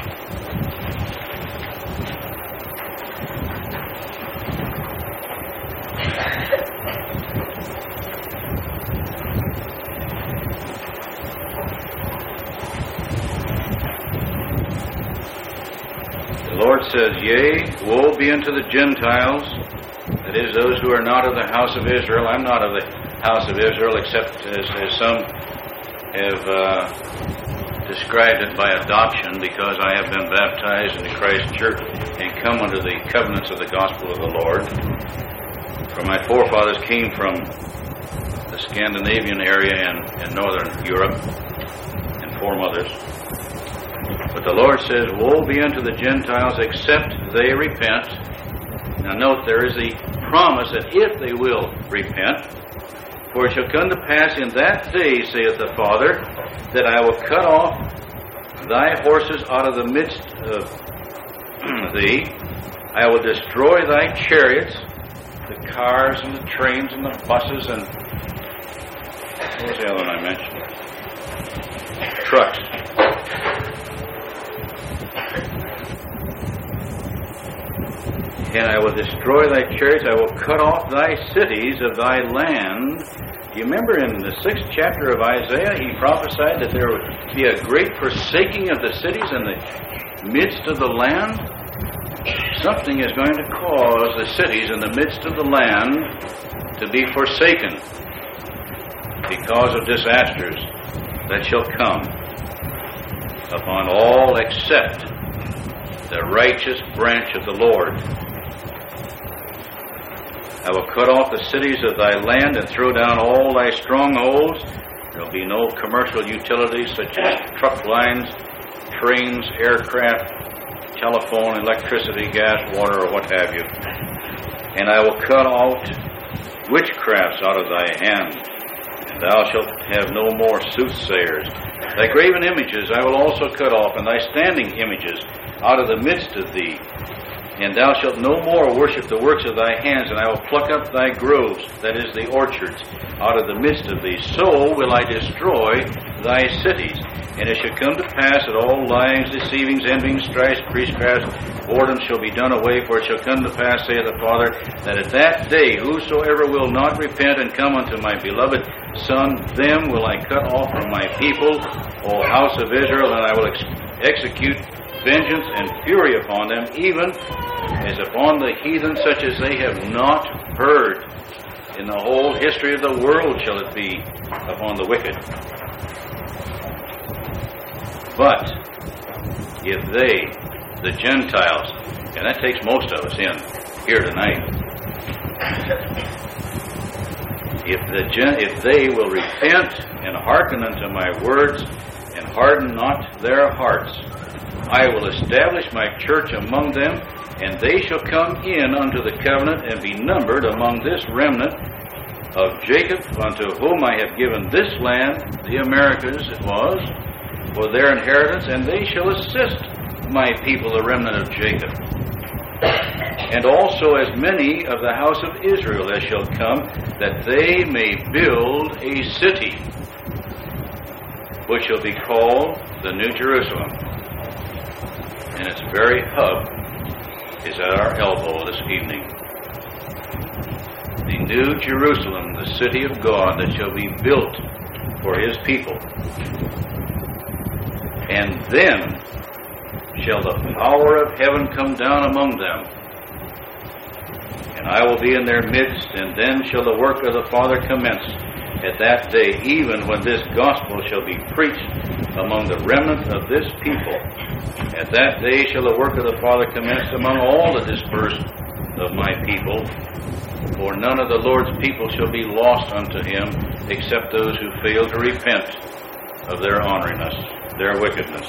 Speaker 1: The Lord says, Yea, woe be unto the Gentiles, that is, those who are not of the house of Israel. I'm not of the house of Israel, except as some have described it by adoption, because I have been baptized into Christ's church and come under the covenants of the gospel of the Lord. For my forefathers came from the Scandinavian area and northern Europe, and foremothers. But the Lord says, Woe be unto the Gentiles, except they repent. Now note, there is a promise that if they will repent, for it shall come to pass in that day, saith the Father, that I will cut off thy horses out of the midst of thee. I will destroy thy chariots, the cars and the trains and the buses and... what was the other one I mentioned? Trucks. And I will destroy thy chariots, I will cut off thy cities of thy land. Do you remember in the 6th chapter of Isaiah, he prophesied that there would be a great forsaking of the cities in the midst of the land? Something is going to cause the cities in the midst of the land to be forsaken because of disasters that shall come upon all except the righteous branch of the Lord. I will cut off the cities of thy land and throw down all thy strongholds. There will be no commercial utilities such as truck lines, trains, aircraft, telephone, electricity, gas, water, or what have you. And I will cut out witchcrafts out of thy hand, and thou shalt have no more soothsayers. Thy graven images I will also cut off, and thy standing images out of the midst of thee. And thou shalt no more worship the works of thy hands, and I will pluck up thy groves, that is, the orchards, out of the midst of thee. So will I destroy thy cities. And it shall come to pass that all lyings, deceivings, envyings, strifes, priestcrafts, whoredoms shall be done away. For it shall come to pass, saith the Father, that at that day whosoever will not repent and come unto my beloved Son, them will I cut off from my people, O house of Israel, and I will execute vengeance and fury upon them, even as upon the heathen, such as they have not heard. In the whole history of the world shall it be upon the wicked. But if they, the Gentiles, and that takes most of us in here tonight, if they will repent and hearken unto my words and harden not their hearts, I will establish my church among them, and they shall come in unto the covenant and be numbered among this remnant of Jacob, unto whom I have given this land, the Americas it was, for their inheritance, and they shall assist my people, the remnant of Jacob. And also as many of the house of Israel as shall come, that they may build a city, which shall be called the New Jerusalem. And its very hub is at our elbow this evening. The New Jerusalem, the city of God, that shall be built for his people. And then shall the power of heaven come down among them, and I will be in their midst, and then shall the work of the Father commence at that day, even when this gospel shall be preached among the remnant of this people. At that day shall the work of the Father commence among all the dispersed of my people, for none of the Lord's people shall be lost unto him, except those who fail to repent of their honoriness, their wickedness.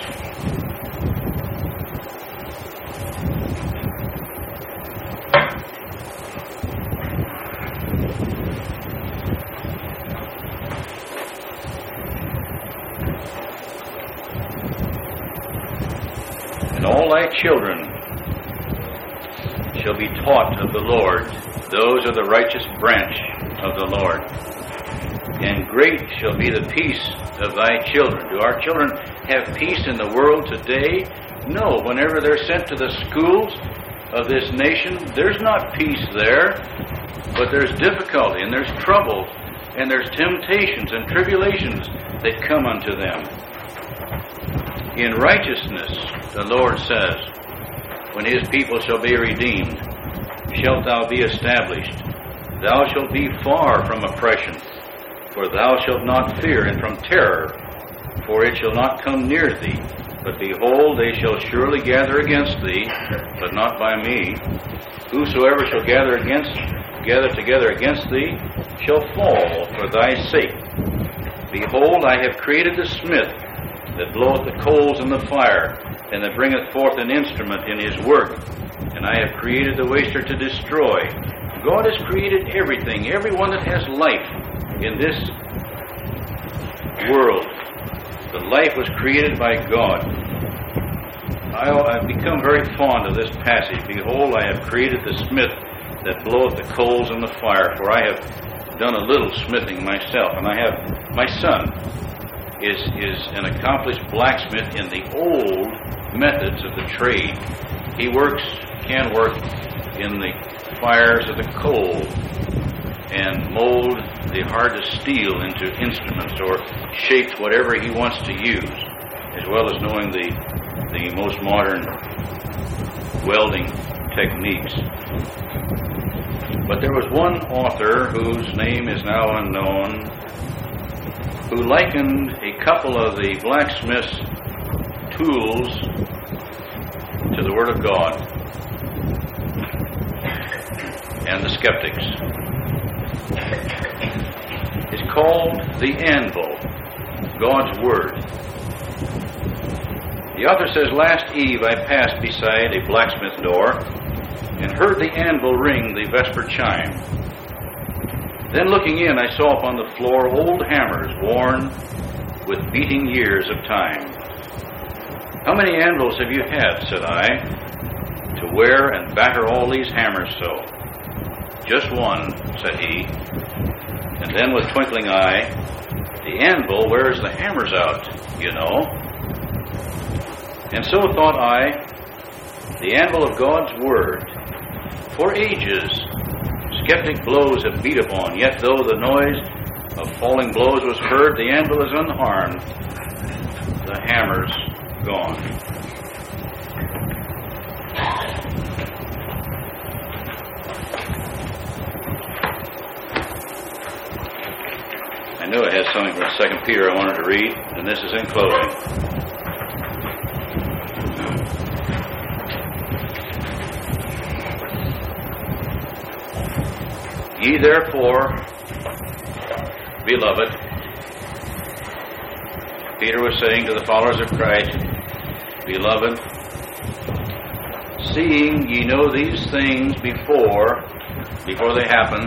Speaker 1: And all thy children shall be taught of the Lord. Those are the righteous branch of the Lord. And great shall be the peace of thy children. Do our children have peace in the world today? No. Whenever they're sent to the schools of this nation, there's not peace there, but there's difficulty, and there's trouble, and there's temptations and tribulations that come unto them. In righteousness, the Lord says, when his people shall be redeemed, shalt thou be established. Thou shalt be far from oppression, for thou shalt not fear, and from terror, for it shall not come near thee. But behold, they shall surely gather against thee, but not by me. Whosoever shall gather together against thee shall fall for thy sake. Behold, I have created the smith that bloweth the coals in the fire, and that bringeth forth an instrument in his work. And I have created the waster to destroy. God has created everything, everyone that has life in this world. The life was created by God. I've become very fond of this passage. Behold, I have created the smith that bloweth the coals in the fire, for I have done a little smithing myself. And I have, my son is an accomplished blacksmith in the old methods of the trade. He can work in the fires of the coal and mold the hardest steel into instruments or shape whatever he wants to use, as well as knowing the most modern welding techniques. But there was one author whose name is now unknown, who likened a couple of the blacksmith's tools to the Word of God. and the skeptics. It's called the anvil, God's Word. The author says, "Last eve I passed beside a blacksmith door and heard the anvil ring the vesper chime. Then looking in, I saw upon the floor old hammers worn with beating years of time. 'How many anvils have you had,' said I, 'to wear and batter all these hammers so?' 'Just one,' said he. And then with twinkling eye, 'The anvil wears the hammers out, you know.' And so thought I, the anvil of God's Word. For ages, skeptic blows have beat upon, yet though the noise of falling blows was heard, the anvil is unharmed, the hammers gone." I knew I had something from 2 Peter I wanted to read, and this is in closing. "Ye therefore, beloved," Peter was saying to the followers of Christ, "Beloved, seeing ye know these things before they happen,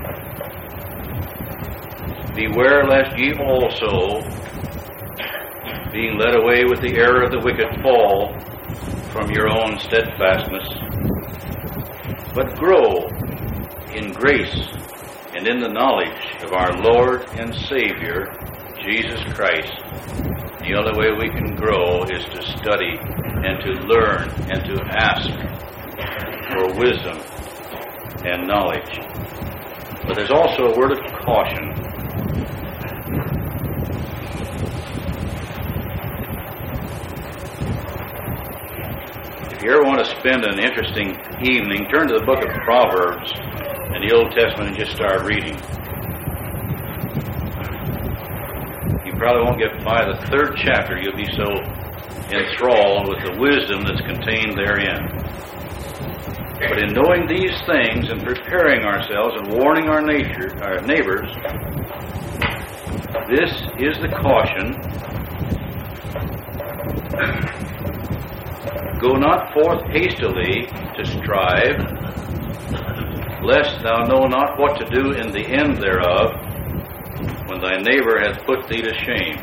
Speaker 1: beware lest ye also, being led away with the error of the wicked, fall from your own steadfastness, but grow in grace and in the knowledge of our Lord and Savior, Jesus Christ." The only way we can grow is to study and to learn and to ask for wisdom and knowledge. But there's also a word of caution. If you ever want to spend an interesting evening, turn to the book of Proverbs in the Old Testament and just start reading. You probably won't get by the 3rd chapter. You'll be so enthralled with the wisdom that's contained therein. But in knowing these things and preparing ourselves and warning our neighbors, this is the caution. "Go not forth hastily to strive, lest thou know not what to do in the end thereof, when thy neighbor hath put thee to shame."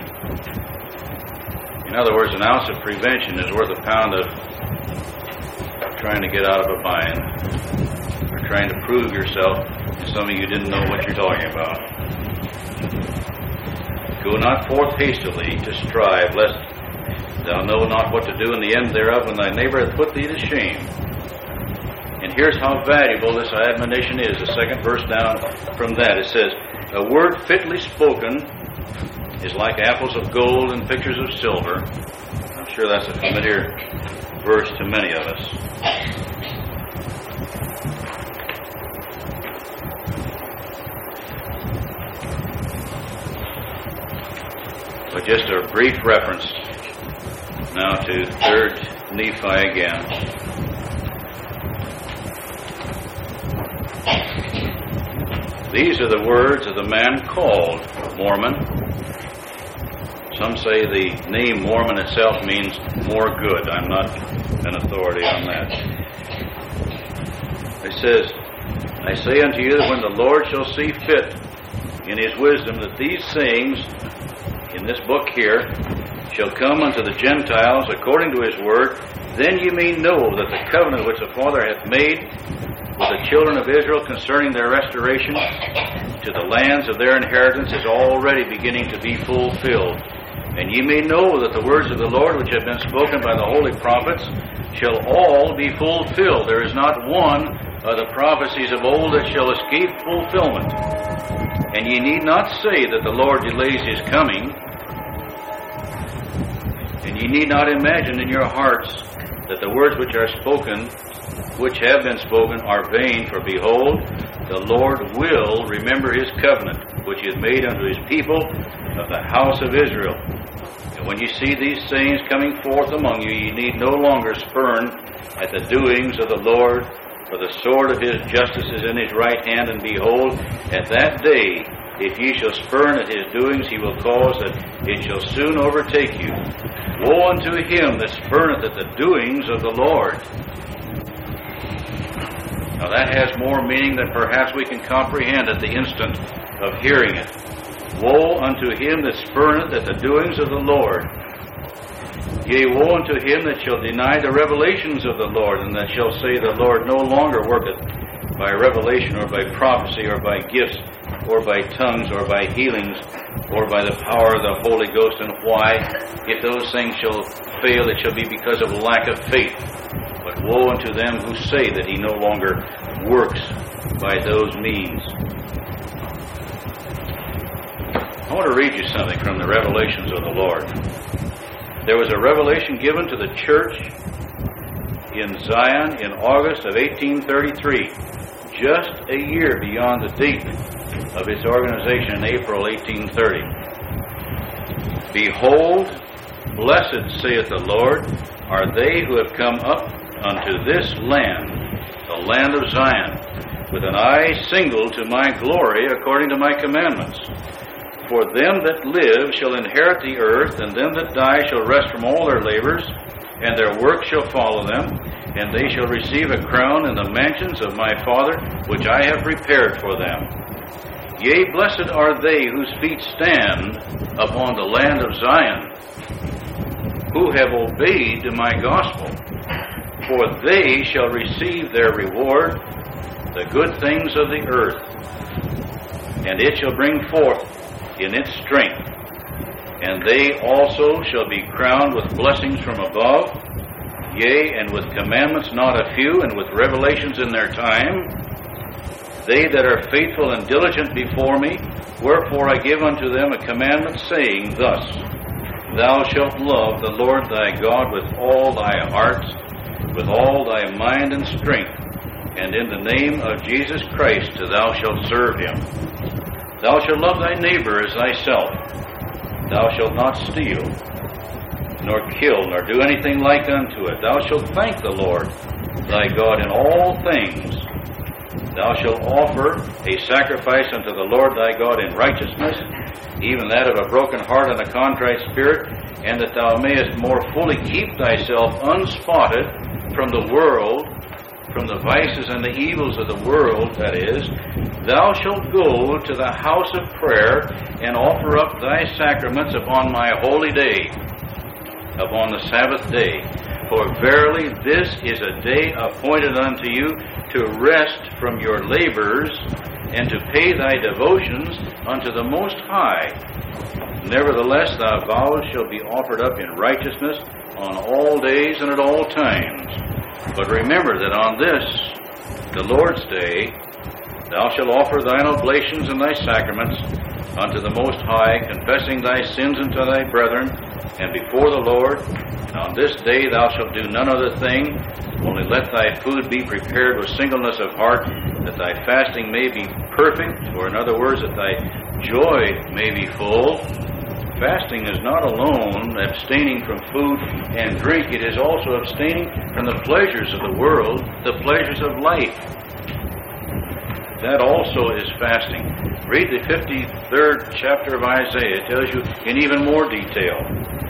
Speaker 1: In other words, an ounce of prevention is worth a pound of trying to get out of a bind, or trying to prove yourself to something you didn't know what you're talking about. "Go not forth hastily to strive, lest thou know not what to do in the end thereof, when thy neighbor hath put thee to shame." And here's how valuable this admonition is. The 2nd verse down from that, it says, "A word fitly spoken is like apples of gold and pictures of silver." I'm sure that's a familiar verse to many of us. But just a brief reference now to 3rd Nephi again. "These are the words of the man called Mormon." Some say the name Mormon itself means more good. I'm not an authority on that. It says, "I say unto you that when the Lord shall see fit in his wisdom that these things in this book here shall come unto the Gentiles according to his word, then you may know that the covenant which the Father hath made with the children of Israel concerning their restoration to the lands of their inheritance is already beginning to be fulfilled. And ye may know that the words of the Lord which have been spoken by the holy prophets shall all be fulfilled. There is not one of the prophecies of old that shall escape fulfillment. And ye need not say that the Lord delays his coming. And ye need not imagine in your hearts that the words which are spoken, which have been spoken, are vain. For behold, the Lord will remember his covenant, which he has made unto his people of the house of Israel. And when you see these things coming forth among you, ye need no longer spurn at the doings of the Lord, For the sword of his justice is in his right hand, and behold, at that day, if ye shall spurn at his doings, he will cause that it shall soon overtake you. Woe unto him that spurneth at the doings of the Lord. Now that has more meaning than perhaps we can comprehend at the instant of hearing it. Woe unto him that spurneth at the doings of the Lord. Yea, woe unto him that shall deny the revelations of the Lord, and that shall say, the Lord no longer worketh by revelation, or by prophecy, or by gifts, or by tongues, or by healings, or by the power of the Holy Ghost. And why? If those things shall fail, it shall be because of lack of faith. But woe unto them who say that he no longer works by those means. I want to read you something from the revelations of the Lord. There was a revelation given to the church in Zion in August of 1833, just a year beyond the date of its organization in April 1830. Behold, blessed, saith the Lord, are they who have come up unto this land, the land of Zion, with an eye single to my glory, according to my commandments. For them that live shall inherit the earth, and them that die shall rest from all their labors, and their work shall follow them, and they shall receive a crown in the mansions of my Father, which I have prepared for them. Yea, blessed are they whose feet stand upon the land of Zion, who have obeyed my gospel. For they shall receive their reward, the good things of the earth, and it shall bring forth in its strength, and they also shall be crowned with blessings from above, yea, and with commandments not a few, and with revelations in their time. They that are faithful and diligent before me, wherefore I give unto them a commandment, saying thus, Thou shalt love the Lord thy God with all thy heart, with all thy mind and strength, and in the name of Jesus Christ thou shalt serve him. Thou shalt love thy neighbor as thyself. Thou shalt not steal, nor kill, nor do anything like unto it. Thou shalt thank the Lord thy God in all things. Thou shalt offer a sacrifice unto the Lord thy God in righteousness, even that of a broken heart and a contrite spirit, and that thou mayest more fully keep thyself unspotted from the world, from the vices and the evils of the world, that is, thou shalt go to the house of prayer and offer up thy sacraments upon my holy day, upon the Sabbath day. For verily this is a day appointed unto you to rest from your labors and to pay thy devotions unto the Most High. Nevertheless, thy vows shall be offered up in righteousness on all days and at all times. But remember that on this, the Lord's day, thou shalt offer thine oblations and thy sacraments unto the Most High, confessing thy sins unto thy brethren, and before the Lord. And on this day thou shalt do none other thing, only let thy food be prepared with singleness of heart, that thy fasting may be perfect, or in other words, that thy joy may be full. Fasting is not alone abstaining from food and drink, it is also abstaining from the pleasures of the world, the pleasures of life. That also is fasting. Read the 53rd chapter of Isaiah. It tells you in even more detail.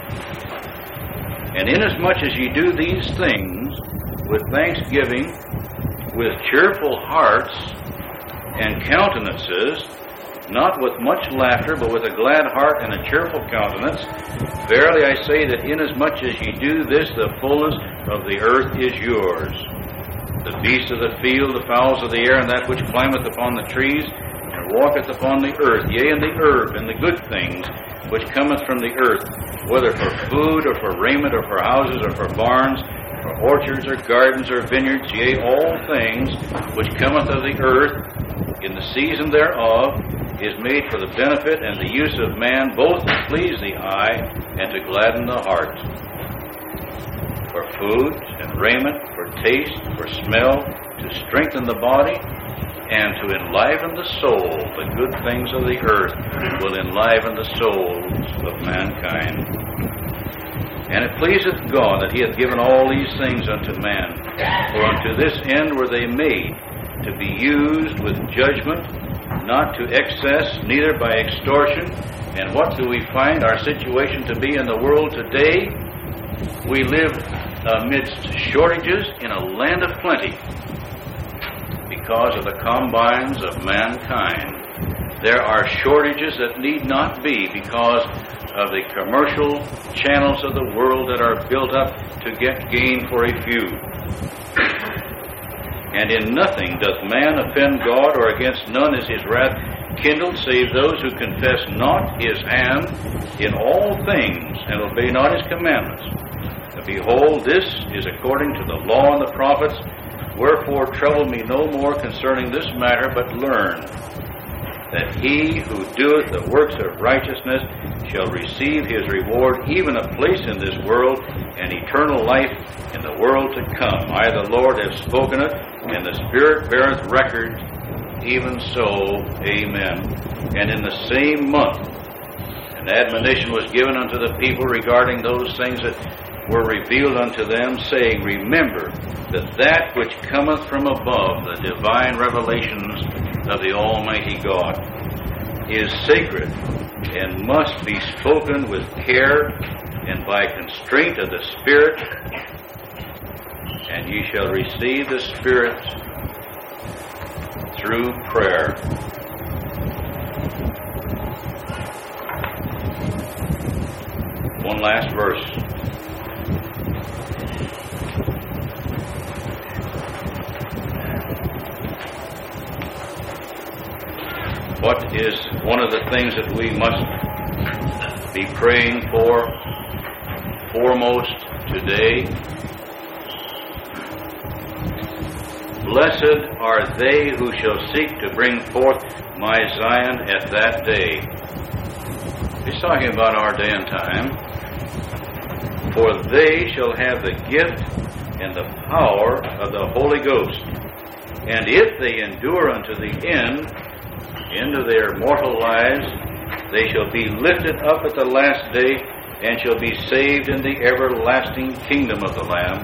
Speaker 1: And inasmuch as ye do these things with thanksgiving, with cheerful hearts and countenances, not with much laughter, but with a glad heart and a cheerful countenance, verily I say that inasmuch as ye do this, the fullness of the earth is yours. The beasts of the field, the fowls of the air, and that which climbeth upon the trees, and walketh upon the earth, yea, and the herb, and the good things which cometh from the earth, whether for food, or for raiment, or for houses, or for barns, for orchards, or gardens, or vineyards, yea, all things which cometh of the earth, in the season thereof, is made for the benefit and the use of man, both to please the eye and to gladden the heart. For food and raiment, for taste, for smell, to strengthen the body, and to enliven the soul. The good things of the earth will enliven the souls of mankind. And it pleaseth God that he hath given all these things unto man. For unto this end were they made, to be used with judgment, not to excess, neither by extortion. And what do we find our situation to be in the world today? We live amidst shortages in a land of plenty because of the combines of mankind. There are shortages that need not be because of the commercial channels of the world that are built up to get gain for a few. And in nothing doth man offend God, or against none is his wrath kindled, save those who confess not his hand in all things, and obey not his commandments. And behold, this is according to the law and the prophets. Wherefore trouble me no more concerning this matter, but learn that he who doeth the works of righteousness shall receive his reward, even a place in this world, and eternal life in the world to come. I, the Lord, have spoken it, and the Spirit beareth record, even so, amen. And in the same month, an admonition was given unto the people regarding those things that were revealed unto them, saying, Remember that which cometh from above, the divine revelations of the Almighty God, is sacred and must be spoken with care and by constraint of the Spirit, and ye shall receive the Spirit through prayer. One last verse. What is one of the things that we must be praying for foremost today? Blessed are they who shall seek to bring forth my Zion at that day. He's talking about our day and time. For they shall have the gift and the power of the Holy Ghost. And if they endure unto the end, into their mortal lives, they shall be lifted up at the last day, and shall be saved in the everlasting kingdom of the Lamb.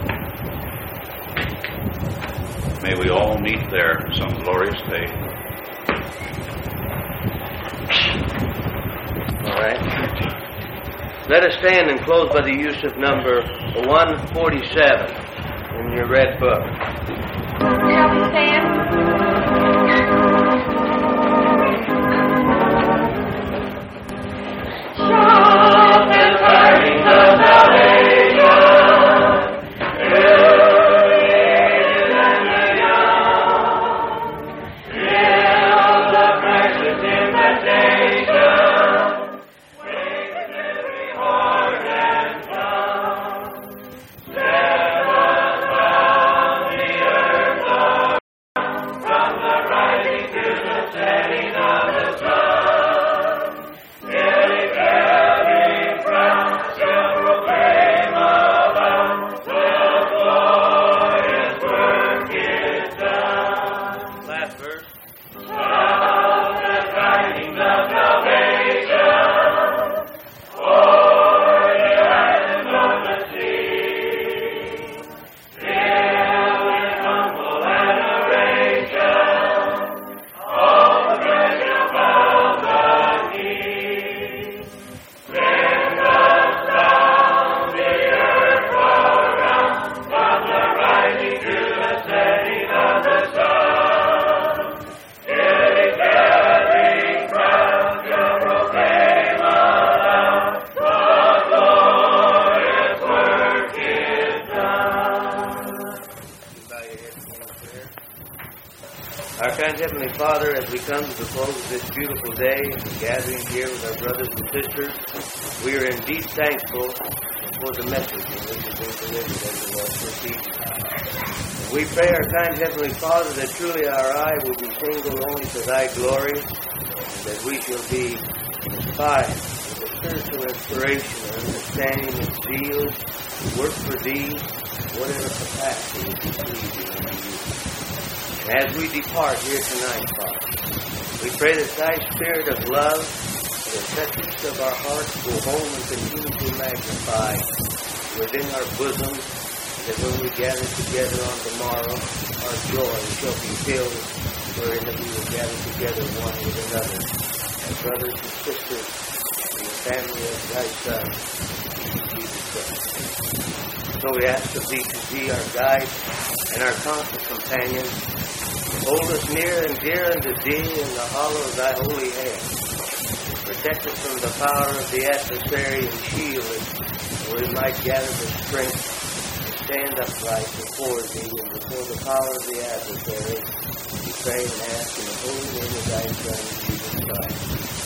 Speaker 1: May we all meet there some glorious day.
Speaker 2: All right. Let us stand and close by the use of number 147 in your red book.
Speaker 3: Shall we stand?
Speaker 2: Heavenly Father, as we come to the close of this beautiful day and gathering here with our brothers and sisters, we are indeed thankful for the message in which has been delivered unto us this evening. We pray, our kind Heavenly Father, that truly our eye will be singled only to Thy glory, and that we shall be inspired with a spiritual inspiration and understanding and zeal to work for Thee, whatever capacity is pleasing unto You. As we depart here tonight, Father, we pray that Thy Spirit of love, the touches of our hearts, go home and continue to magnify within our bosom, that when we gather together on tomorrow, our joy shall be filled, wherein we will gather together one with another, as brothers and sisters in the family of thy Son, Jesus Christ. So we ask of thee to be our guide and our constant companion. Hold us near and dear unto thee in the hollow of thy holy hand. Protect us from the power of the adversary and shield us, that we might gather the strength to stand upright before thee and before the power of the adversary. We pray and ask in the holy name of thy Son, Jesus Christ.